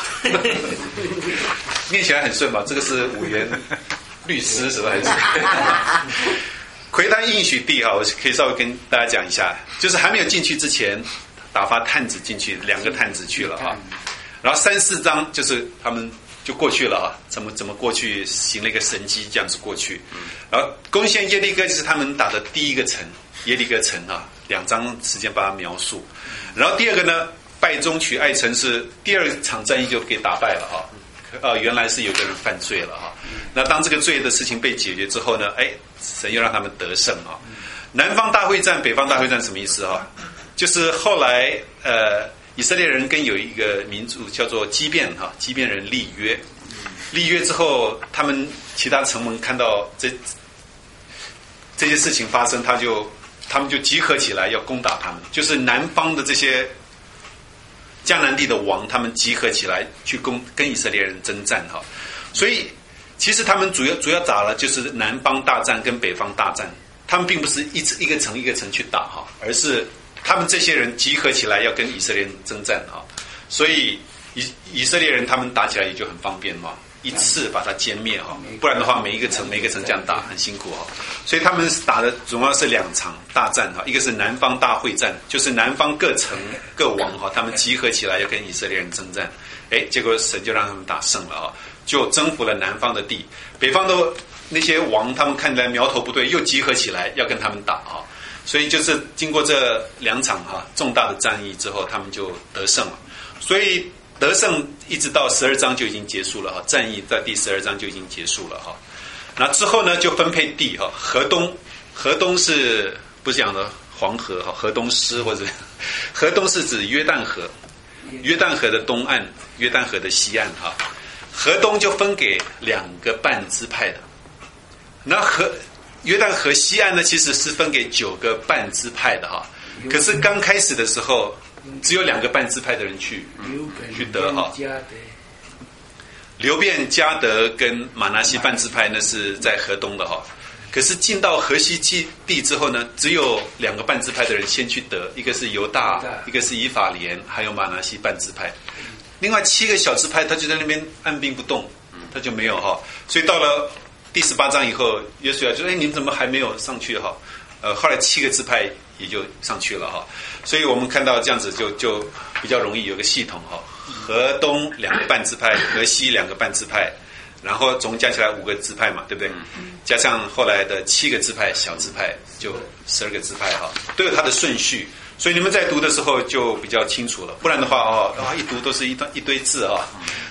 念起来很顺吧？这个是五元律师是吧？窥探应许地哈，我可以稍微跟大家讲一下，就是还没有进去之前，打发探子进去，两个探子去了啊。然后三四章就是他们就过去了啊，怎么怎么过去，行了一个神迹，这样子过去。然后攻陷耶利哥就是他们打的第一个城，耶利哥城啊。两章时间把它描述，然后第二个呢，败中取爱城是第二场战役就给打败了哈，呃，原来是有个人犯罪了哈，那当这个罪的事情被解决之后呢，哎，神又让他们得胜啊。南方大会战、北方大会战什么意思哈？就是后来呃，以色列人跟有一个民族叫做基遍哈，基遍人立约，立约之后，他们其他城门看到这这些事情发生，他就。他们就集合起来要攻打他们，就是南方的这些迦南地的王，他们集合起来去攻跟以色列人征战哈。所以其实他们主要主要打了就是南方大战跟北方大战，他们并不是一一个城一个城去打哈，而是他们这些人集合起来要跟以色列人征战哈。所以以以色列人他们打起来也就很方便嘛。一次把它歼灭哈，不然的话每一个城每一个城这样打很辛苦哈，所以他们打的主要是两场大战哈，一个是南方大会战，就是南方各城各王哈，他们集合起来要跟以色列人征战，哎，结果神就让他们打胜了啊，就征服了南方的地，北方的那些王他们看来苗头不对，又集合起来要跟他们打啊，所以就是经过这两场哈重大的战役之后，他们就得胜了，所以。得胜一直到十二章就已经结束了哈，战役在第十二章就已经结束了哈。那之后呢，就分配地哈，河东，河东是不是讲的黄河哈，河东狮或者河东是指约旦河，约旦河的东岸，约旦河的西岸哈。河东就分给两个半支派的，那河约旦河西岸呢，其实是分给九个半支派的哈。可是刚开始的时候。只有两个半支派的人去去得哈，流便、迦得跟马拿西半支派那是在河东的哈，可是进到河西地之后呢，只有两个半支派的人先去得，一个是犹大，一个是以法莲，还有马拿西半支派，另外七个小支派他就在那边按兵不动，他就没有哈，所以到了第十八章以后，约书亚就说：“哎，你们怎么还没有上去哈？”呃，后来七个支派也就上去了哈，所以我们看到这样子就就比较容易有个系统哈。河东两个半支派，河西两个半支派，然后总加起来五个支派嘛，对不对？加上后来的七个支派小支派，就十二个支派哈，都有它的顺序。所以你们在读的时候就比较清楚了，不然的话哦，啊一读都是一段一堆字啊，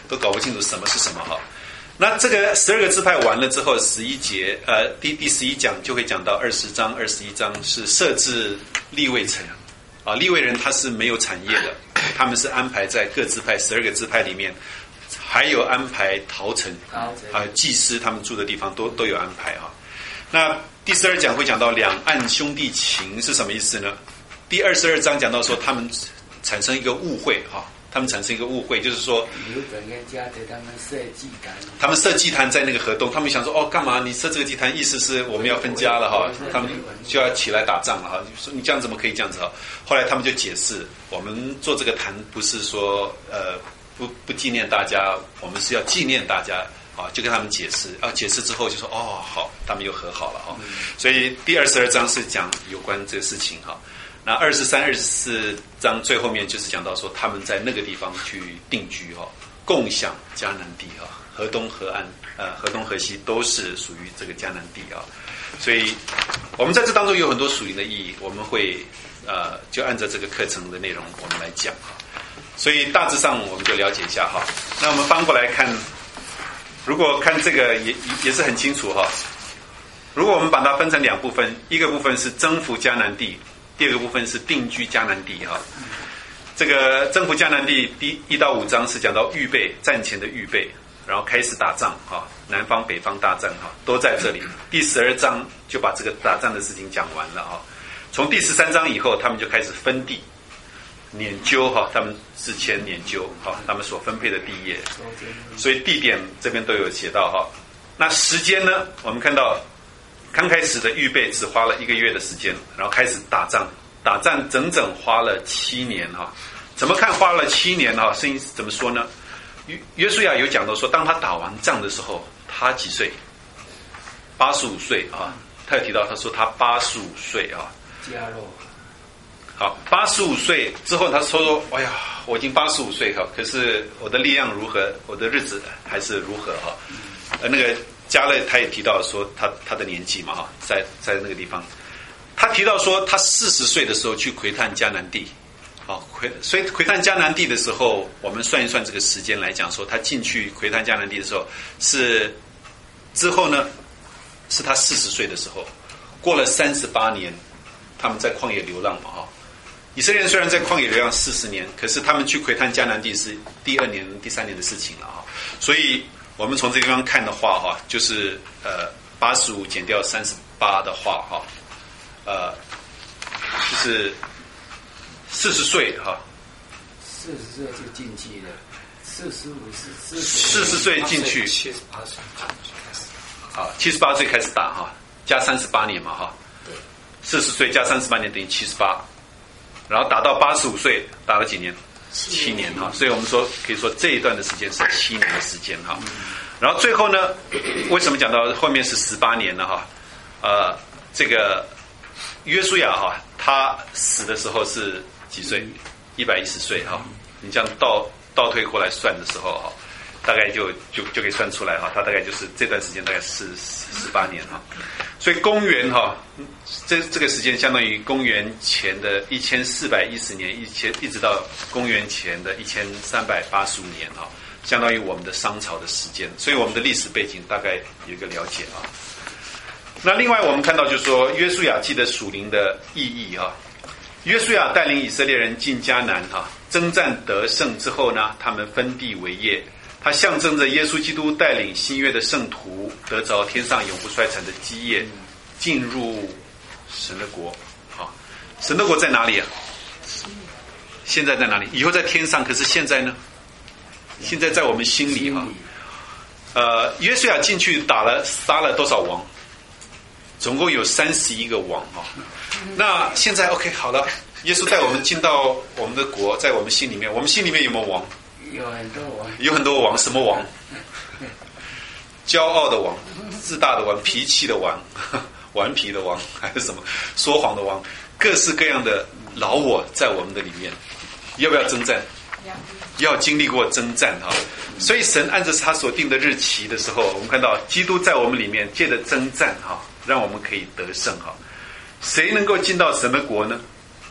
都搞不清楚什么是什么哈。那这个十二个支派完了之后，十一节呃第第十一讲就会讲到二十章二十一章是设置利未城啊，利未人他是没有产业的，他们是安排在各支派十二个支派里面，还有安排陶城啊祭司他们住的地方都都有安排啊。那第十二讲会讲到两岸兄弟情是什么意思呢？第二十二章讲到说他们产生一个误会哈。他们产生一个误会，就是说， 他们设祭坛， 他们设祭坛在那个河东，他们想说，哦，干嘛？你设这个祭坛，意思是我们要分家了哈，他们就要起来打仗了哈。说你这样怎么可以这样子哈？后来他们就解释，我们做这个坛不是说呃不不纪念大家，我们是要纪念大家啊，就跟他们解释，啊，解释之后就说，哦，好，他们又和好了哈。所以第二十二章是讲有关这个事情哈。那二十三、二十四章最后面就是讲到说，他们在那个地方去定居哈，共享迦南地哈，河东、河岸、呃，河东、河西都是属于这个迦南地啊。所以，我们在这当中有很多属灵的意义，我们会呃，就按照这个课程的内容我们来讲哈。所以大致上我们就了解一下哈。那我们翻过来看，如果看这个也也是很清楚哈。如果我们把它分成两部分，一个部分是征服迦南地。第二个部分是定居迦南地哈，这个征服迦南地第一到五章是讲到预备战前的预备，然后开始打仗哈，南方北方大战哈，都在这里。第十二章就把这个打仗的事情讲完了哈。从第十三章以后，他们就开始分地、拈阄哈，他们之前拈阄哈，他们所分配的地业，所以地点这边都有写到哈。那时间呢，我们看到。刚开始的预备只花了一个月的时间，然后开始打仗，打仗整整花了七年哈。怎么看花了七年哈？圣经怎么说呢？约约书亚有讲到说，当他打完仗的时候，他几岁？八十五岁啊。他有提到，他说他八十五岁啊。 加入。 好，八十五岁之后，他说说，哎呀，我已经八十五岁哈，可是我的力量如何？我的日子还是如何哈？呃，那个。加勒他也提到说他他的年纪嘛哈，在在那个地方，他提到说他四十岁的时候去窥探迦南地，好窥所以窥探迦南地的时候，我们算一算这个时间来讲说，他进去窥探迦南地的时候是之后呢，是他四十岁的时候，过了三十八年，他们在旷野流浪嘛哈。以色列人虽然在旷野流浪四十年，可是他们去窥探迦南地是第二年、第三年的事情了哈，所以。我们从这个地方看的话，哈，就是呃八十五减掉三十八的话，哈，呃，就是四十岁哈。 四十岁就进去了，四十五是四四十岁进去， 七十八岁好，七十八岁开始打哈，加三十八年嘛哈。 对。 四十岁加三十八年等于七十八，然后打到八十五岁，打了几年？七年哈，所以我们说可以说这一段的时间是七年的时间哈。然后最后呢，为什么讲到后面是十八年呢哈？呃，这个约书亚哈，他死的时候是几岁？一百一十岁哈。你这样倒倒推过来算的时候哈，大概就就就可以算出来哈。他大概就是这段时间大概是十八年哈。所以公元哈，这这个时间相当于公元前的一千四百一十年，一千一直到公元前的一千三百八十五年哈，相当于我们的商朝的时间。所以我们的历史背景大概有一个了解啊。那另外我们看到就是说，约书亚记的属灵的意义哈。约书亚带领以色列人进迦南哈，征战得胜之后呢，他们分地为业。它象征着耶稣基督带领新约的圣徒得着天上永不衰残的基业，进入神的国。好，神的国在哪里啊？现在在哪里？以后在天上，可是现在呢？现在在我们心里哈。呃，约书亚进去打了杀了多少王？总共有三十一个王哈。那现在 OK 好了，耶稣带我们进到我们的国，在我们心里面，我们心里面有没有王？ 有很多王， 有很多王，什么王？骄傲的王，自大的王，脾气的王，顽皮的王，还是什么说谎的王，各式各样的老我在我们的里面，要不要征战？要经历过征战哈。所以神按照他所定的日期的时候，我们看到基督在我们里面借着征战哈，让我们可以得胜哈。谁能够进到神的国呢？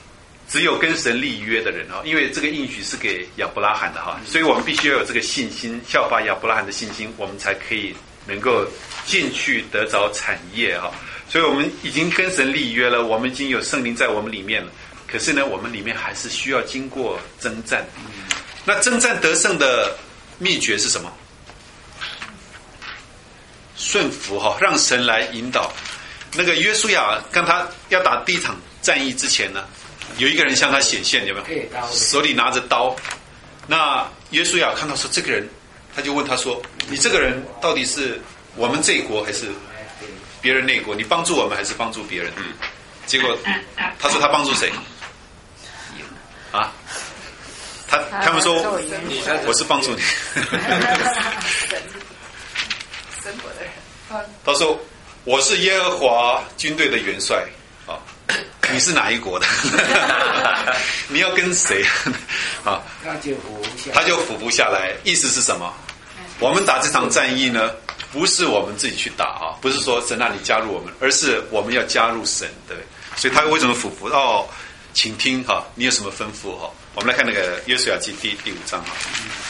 只有跟神立约的人啊，因为这个应许是给亚伯拉罕的哈，所以我们必须要有这个信心，效法亚伯拉罕的信心，我们才可以能够进去得着产业哈。所以我们已经跟神立约了，我们已经有圣灵在我们里面了。可是呢，我们里面还是需要经过征战。那征战得胜的秘诀是什么？顺服哈，让神来引导。那个约书亚跟他要打第一场战役之前呢，有一个人向他显现，有没有？手里拿着刀。那约书亚看到说这个人，他就问他说：“你这个人到底是我们这一国还是别人那一国？你帮助我们还是帮助别人？”嗯。结果他说他帮助谁？啊？他他们说我是帮助你。他说我是耶和华军队的元帅啊，你是哪一国的？你要跟谁啊？ 他就服下， 他就服不下来。意思是什么？我们打这场战役呢，不是我们自己去打啊，不是说神让你加入我们，而是我们要加入神，对不对？所以他为什么服服？哦，请听哈，你有什么吩咐哈？我们来看那个约书亚记第第五章哈。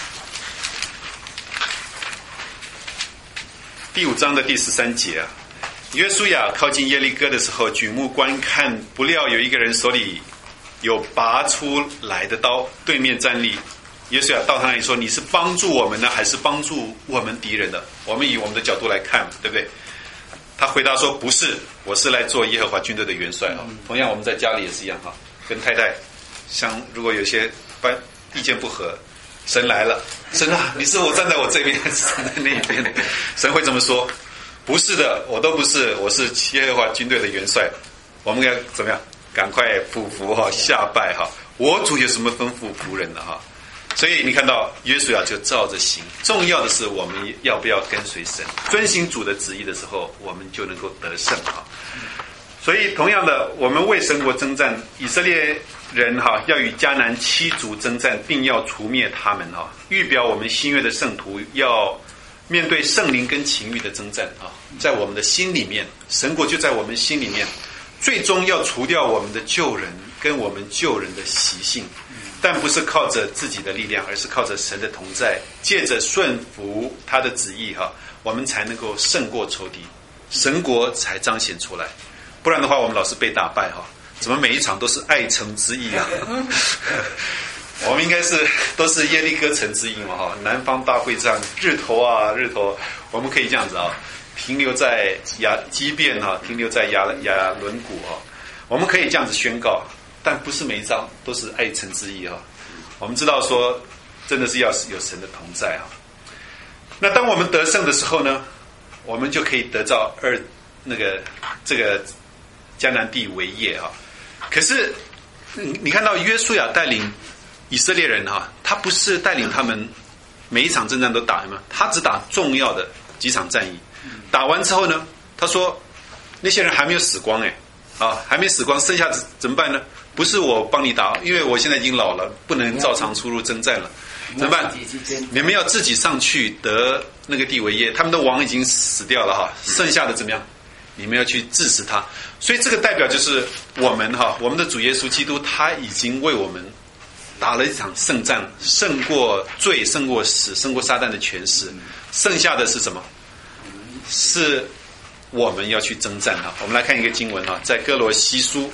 第五章的第十三节啊，约书亚靠近耶利哥的时候，举目观看，不料有一个人手里有拔出来的刀，对面站立。约书亚到他那里说：“你是帮助我们呢，还是帮助我们敌人的？”我们以我们的角度来看，对不对？他回答说：“不是，我是来做耶和华军队的元帅哈。”同样，我们在家里也是一样哈，跟太太相如果有些班意见不合，神来了，神啊，你是我站在我这边，还是站在那一边？神会这么说：“不是的，我都不是，我是耶和华军队的元帅。”我们要怎么样？赶快俯伏哈，下拜哈。我主有什么吩咐仆人的哈？所以你看到约书亚就照着行。重要的是我们要不要跟随神，遵行主的旨意的时候，我们就能够得胜哈。所以同样的，我们为神国征战，以色列人哈要与迦南七族征战，并要除灭他们哈，预表我们新约的圣徒要面对圣灵跟情欲的征战啊，在我们的心里面，神国就在我们心里面，最终要除掉我们的旧人跟我们旧人的习性。但不是靠着自己的力量，而是靠着神的同在，借着顺服他的旨意哈，我们才能够胜过仇敌，神国才彰显出来。不然的话，我们老是被打败哈，怎么每一场都是爱城之役啊？我们应该是都是耶利哥城之役嘛哈，南方大会战，日头啊日头，我们可以这样子啊，停留在亚基遍哈，停留在亚亚伦谷哈，我们可以这样子宣告。但不是每一招都是爱城之意哈，我们知道说，真的是要有神的同在啊。那当我们得胜的时候呢，我们就可以得到二那个这个迦南地为业哈。可是你看到约书亚带领以色列人哈，他不是带领他们每一场征战都打吗？他只打重要的几场战役，打完之后呢，他说那些人还没有死光哎，啊还没死光，剩下怎么办呢？不是我帮你打，因为我现在已经老了，不能照常出入征战了，怎么办？你们要自己上去得那个地为业，他们的王已经死掉了哈，剩下的怎么样？你们要去治死他。所以这个代表就是我们哈，我们的主耶稣基督他已经为我们打了一场胜战，胜过罪，胜过死，胜过撒旦的权势。剩下的是什么？是我们要去征战哈。我们来看一个经文哈，在哥罗西书。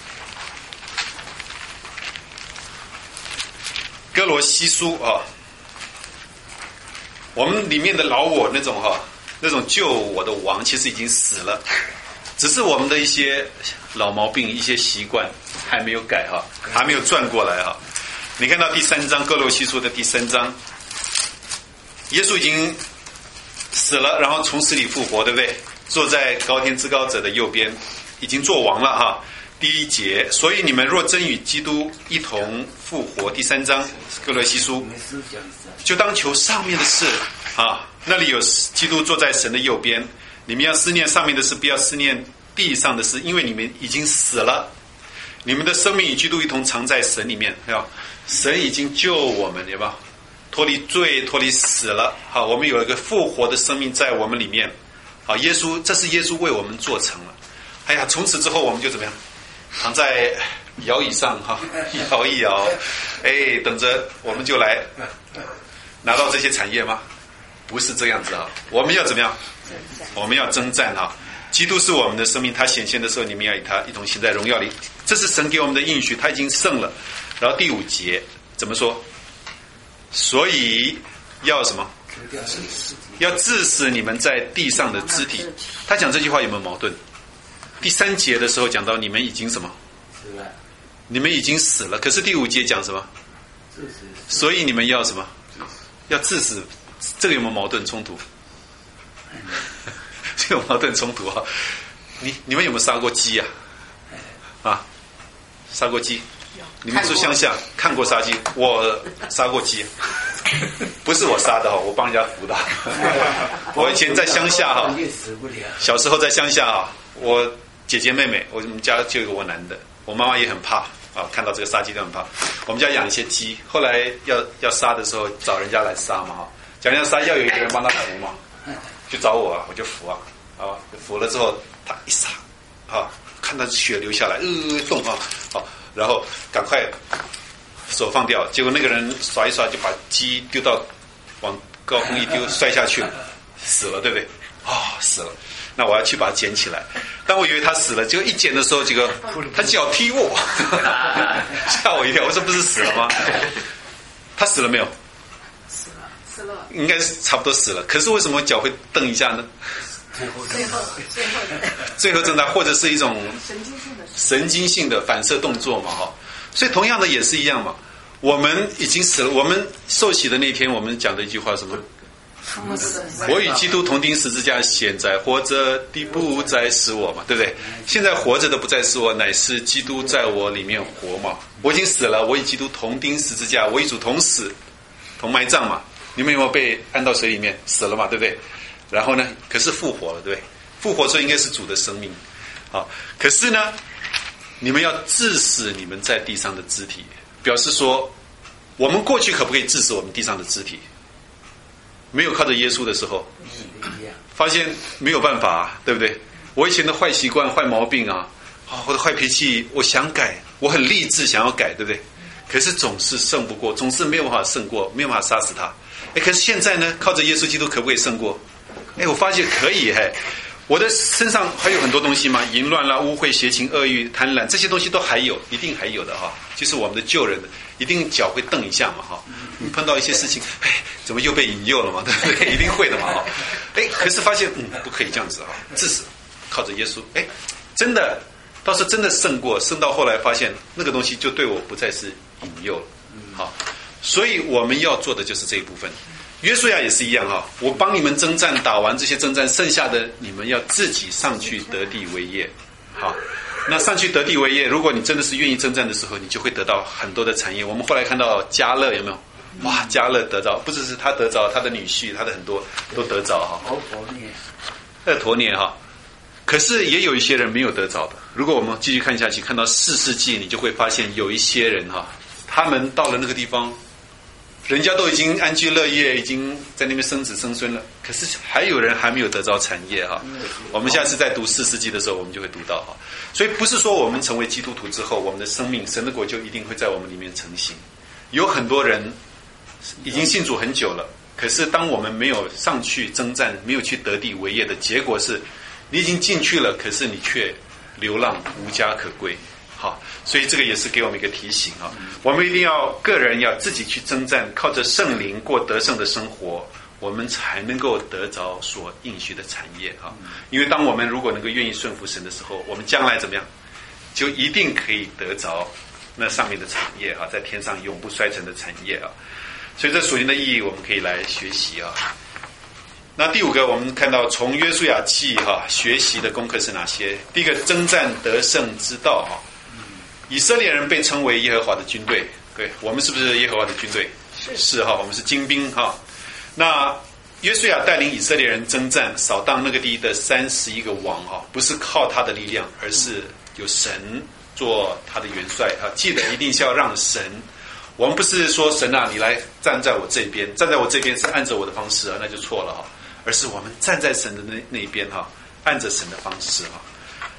哥罗西书啊，我们里面的老我那种哈，那种救我的王其实已经死了，只是我们的一些老毛病、一些习惯还没有改哈，还没有转过来哈。你看到第三章哥罗西书的第三章，耶稣已经死了，然后从死里复活，对不对？坐在高天之高者的右边，已经做王了哈。第一节，所以你们若真与基督一同复活，第三章哥罗西书，就当求上面的事啊，那里有基督坐在神的右边，你们要思念上面的事，不要思念地上的事，因为你们已经死了，你们的生命与基督一同藏在神里面。神已经救我们，有没有？脱离罪，脱离死了。好，我们有一个复活的生命在我们里面。好，耶稣，这是耶稣为我们做成了。哎呀，从此之后我们就怎么样？藏在摇椅上哈，摇一摇，哎，等着我们就来拿到这些产业吗？不是这样子啊！我们要怎么样？我们要征战哈！基督是我们的生命，他显现的时候，你们要与他一同行在荣耀里。这是神给我们的应许，他已经胜了。然后第五节怎么说？所以要什么？要治死你们在地上的肢体。他讲这句话有没有矛盾？第三节的时候讲到你们已经什么？你们已经死了。可是第五节讲什么？所以你们要什么？要治死。这个有没有矛盾冲突？这个有矛盾冲突啊！你你们有没有杀过鸡啊？啊，杀过鸡？你们住乡下看过杀鸡？我杀过鸡，不是我杀的哈，我帮人家扶的。我以前在乡下哈，小时候在乡下哈，我姐姐妹妹，我们家就有个我男的，我妈妈也很怕啊，看到这个杀鸡都很怕。我们家养一些鸡，后来要要杀的时候找人家来杀嘛哈。讲人家杀要有一个人帮他扶嘛，就找我啊，我就扶啊，啊，扶了之后他一杀，啊，看到血流下来，呃，动啊，好，然后赶快手放掉，结果那个人刷一刷就把鸡丢到往高空一丢，摔下去了，死了，对不对？啊、哦，死了。那我要去把它捡起来，但我以为他死了，结果一捡的时候，这个他脚踢我，吓我一跳。我说不是死了吗？他死了没有？应该是差不多死了，可是为什么脚会蹬一下呢？最后最后最后挣扎，或者是一种神经性的神经性的反射动作嘛，哈。所以同样的也是一样嘛。我们已经死了，我们受洗的那天，我们讲的一句话什么？我与基督同钉十字架，现在活着的不再是我嘛，对不对？现在活着的不再是我，乃是基督在我里面活嘛。我已经死了，我与基督同钉十字架，我与主同死，同埋葬嘛。你们有没有被按到水里面死了嘛？对不对？然后呢？可是复活了，对不对？复活之后应该是主的生命，好。可是呢，你们要治死你们在地上的肢体，表示说，我们过去可不可以治死我们地上的肢体？没有靠着耶稣的时候，发现没有办法，对不对？我以前的坏习惯、坏毛病啊，啊，我的坏脾气，我想改，我很立志想要改，对不对？可是总是胜不过，总是没有办法胜过，没有办法杀死他。哎，可是现在呢，靠着耶稣基督可不可以胜过？哎，我发现可以。嘿，我的身上还有很多东西嘛，淫乱啦、污秽、邪情、恶欲、贪婪，这些东西都还有，一定还有的哈。就是我们的旧人，一定脚会蹬一下嘛哈。你碰到一些事情，哎，怎么又被引诱了嘛？对不对？一定会的嘛哈。哎，可是发现嗯，不可以这样子哈，至少靠着耶稣，哎，真的，倒是真的胜过，胜到后来发现那个东西就对我不再是引诱了。好。所以我们要做的就是这一部分。约书亚也是一样哈，我帮你们征战，打完这些征战，剩下的你们要自己上去得地为业。好，那上去得地为业，如果你真的是愿意征战的时候，你就会得到很多的产业。我们后来看到迦勒有没有？哇，迦勒得着，不只是他得着，他的女婿，他的很多都得着哈。 俄陀聶， 俄陀聶哈。可是也有一些人没有得着的。如果我们继续看下去，看到四世纪，你就会发现有一些人哈，他们到了那个地方。人家都已经安居乐业，已经在那边生子生孙了，可是还有人还没有得着产业哈。我们下次在读四世纪的时候，我们就会读到哈。所以不是说我们成为基督徒之后，我们的生命神的国就一定会在我们里面成型。有很多人已经信主很久了，可是当我们没有上去征战，没有去得地为业的结果是，你已经进去了，可是你却流浪无家可归。好，所以这个也是给我们一个提醒啊，我们一定要个人要自己去征战，靠着圣灵过得胜的生活，我们才能够得着所应许的产业啊。因为当我们如果能够愿意顺服神的时候，我们将来怎么样，就一定可以得着那上面的产业啊，在天上永不衰残的产业啊。所以这属灵的意义，我们可以来学习啊。那第五个，我们看到从约书亚记哈学习的功课是哪些？第一个，征战得胜之道哈。以色列人被称为耶和华的军队，对，我们是不是耶和华的军队？是是哈，我们是精兵哈。那约书亚带领以色列人征战，扫荡那个地的三十一个王哈，不是靠他的力量，而是有神做他的元帅哈。记得一定是要让神，我们不是说神啊，你来站在我这边，站在我这边是按着我的方式啊，那就错了哈。而是我们站在神的那那一边哈，按着神的方式哈。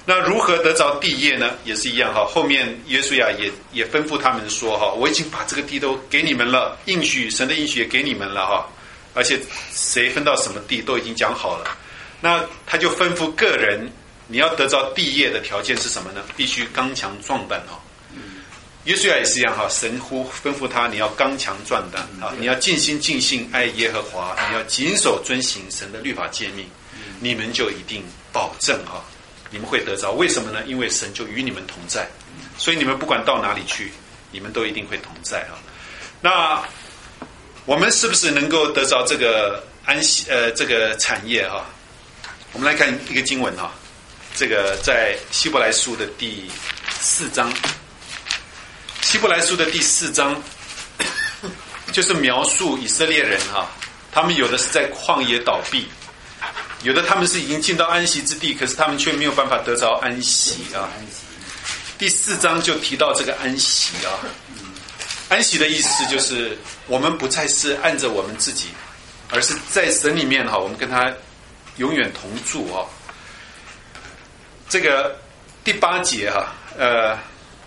那如何得着地业呢？也是一样哈。后面约书亚也也吩咐他们说哈，我已经把这个地都给你们了，应许神的应许也给你们了哈，而且谁分到什么地都已经讲好了。那他就吩咐个人，你要得着地业的条件是什么呢？必须刚强壮胆哈。约书亚也是一样哈，神呼吩咐他，你要刚强壮胆啊，你要尽心尽性爱耶和华，你要谨守遵行神的律法诫命，你们就一定保证哈。你们会得着，为什么呢？因为神就与你们同在，所以你们不管到哪里去，你们都一定会同在啊。那我们是不是能够得着这个安息呃这个产业哈？我们来看一个经文哈，这个在希伯来书的第四章，希伯来书的第四章就是描述以色列人哈，他们有的是在旷野倒闭。有的他们是已经进到安息之地，可是他们却没有办法得着安息啊。第四章就提到这个安息啊，安息的意思就是我们不再是按着我们自己，而是在神里面哈，我们跟他永远同住啊。这个第八节哈，呃，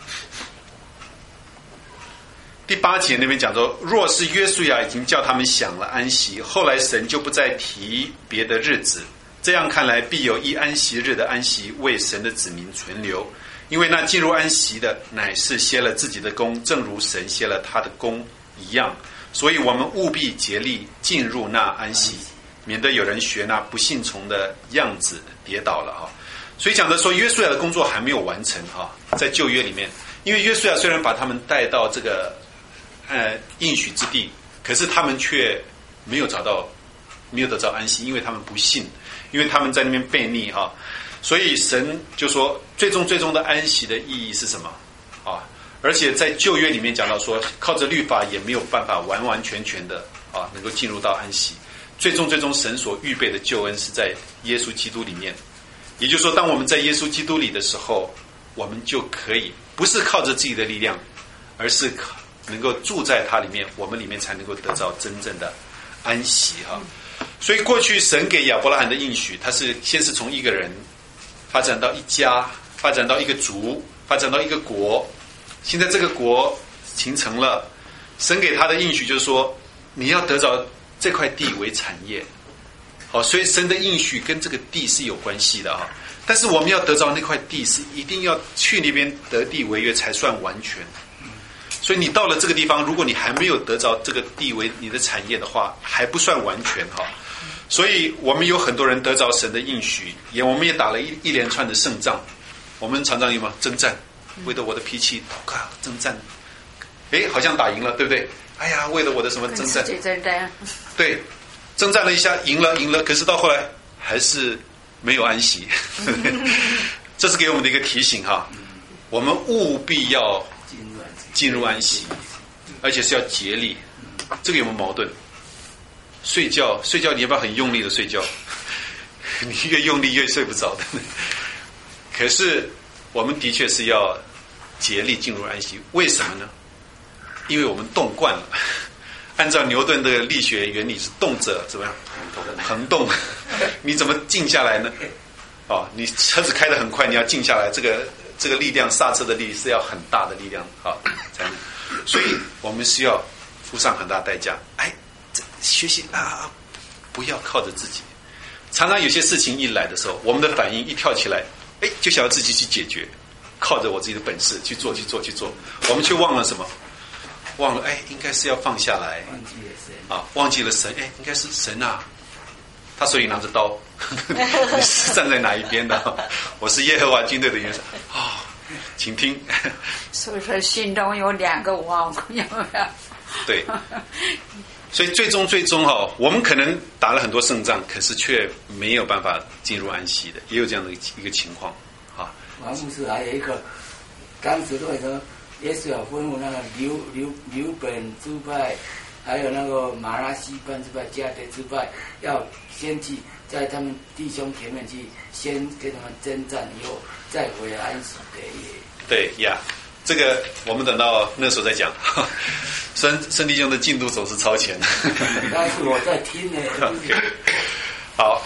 第八节那边讲说，若是约书亚已经叫他们享了安息，后来神就不再提别的日子，这样看来必有一安息日的安息为神的子民存留，因为那进入安息的乃是歇了自己的功，正如神歇了他的功一样，所以我们务必竭力进入那安息，免得有人学那不信从的样子跌倒了哈。所以讲的说，约书亚的工作还没有完成哈，在旧约里面，因为约书亚虽然把他们带到这个呃，应许之地，可是他们却没有找到，没有得到安息，因为他们不信，因为他们在那边悖逆哈，所以神就说，最终最终的安息的意义是什么啊？而且在旧约里面讲到说，靠着律法也没有办法完完全全的啊，能够进入到安息。最终最终神所预备的救恩是在耶稣基督里面，也就是说，当我们在耶稣基督里的时候，我们就可以不是靠着自己的力量，而是靠能够住在它里面，我们里面才能够得到真正的安息哈。所以过去神给亚伯拉罕的应许，他是先是从一个人发展到一家，发展到一个族，发展到一个国。现在这个国形成了，神给他的应许就是说，你要得着这块地为产业。好，所以神的应许跟这个地是有关系的哈。但是我们要得着那块地，是一定要去那边得地为业才算完全。所以你到了这个地方，如果你还没有得着这个地为你的产业的话，还不算完全哈。所以我们有很多人得着神的应许，也我们也打了一一连串的胜仗。我们常常有吗？征战，为了我的脾气祷告征战，哎，好像打赢了，对不对？哎呀，为了我的什么征战？对，征战了一下，赢了，赢了。可是到后来还是没有安息。这是给我们的一个提醒哈，我们务必要进入安息，而且是要竭力。这个有没有矛盾？睡觉，睡觉你要不要很用力的睡觉？你越用力越睡不着的。可是我们的确是要竭力进入安息，为什么呢？因为我们动惯了。按照牛顿的力学原理，是动者怎么样？横动。你怎么静下来呢？哦，你车子开得很快，你要静下来，这个这个力量，刹车的力是要很大的力量啊，才能。所以我们需要付上很大代价。哎，这学习啊，不要靠着自己。常常有些事情一来的时候，我们的反应一跳起来，哎，就想要自己去解决，靠着我自己的本事去做，去做，去做。我们却忘了什么？忘了，哎，应该是要放下来。 忘记了神啊，忘记了神，哎，应该是神啊。他手里拿着刀，你是站在哪一边的？我是耶和华军队的元帅啊，请听。 所以说，心中有两个王，有没有？ 对。所以最终最终哈，我们可能打了很多胜仗，可是却没有办法进入安息的，也有这样的一个情况啊。 王牧师还有一个，当时都说，耶稣有吩咐那个流流流本支派，还有那个马拉西班支派、加德支派，要先去在他们弟兄前面去先跟他们征战，以后再回来安息的也。 对呀。这个我们等到那时候再讲。孙孙弟兄的进度总是超前。 但是我在听呢。 Okay. 好，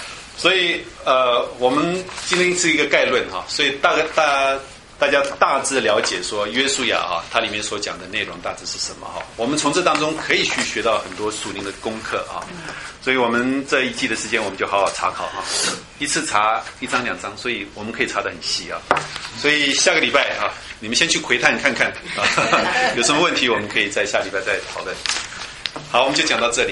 所以呃，我们今天是一个概论哈，所以大概大大家大致了解说约书亚啊，它里面所讲的内容大致是什么哈。我们从这当中可以去学到很多属灵的功课啊。所以我们这一季的时间，我们就好好查考哈，一次查一章两章，所以我们可以查得很细啊。所以下个礼拜啊，你们先去窥探看看啊，有什么问题我们可以在下礼拜再讨论。好，我们就讲到这里。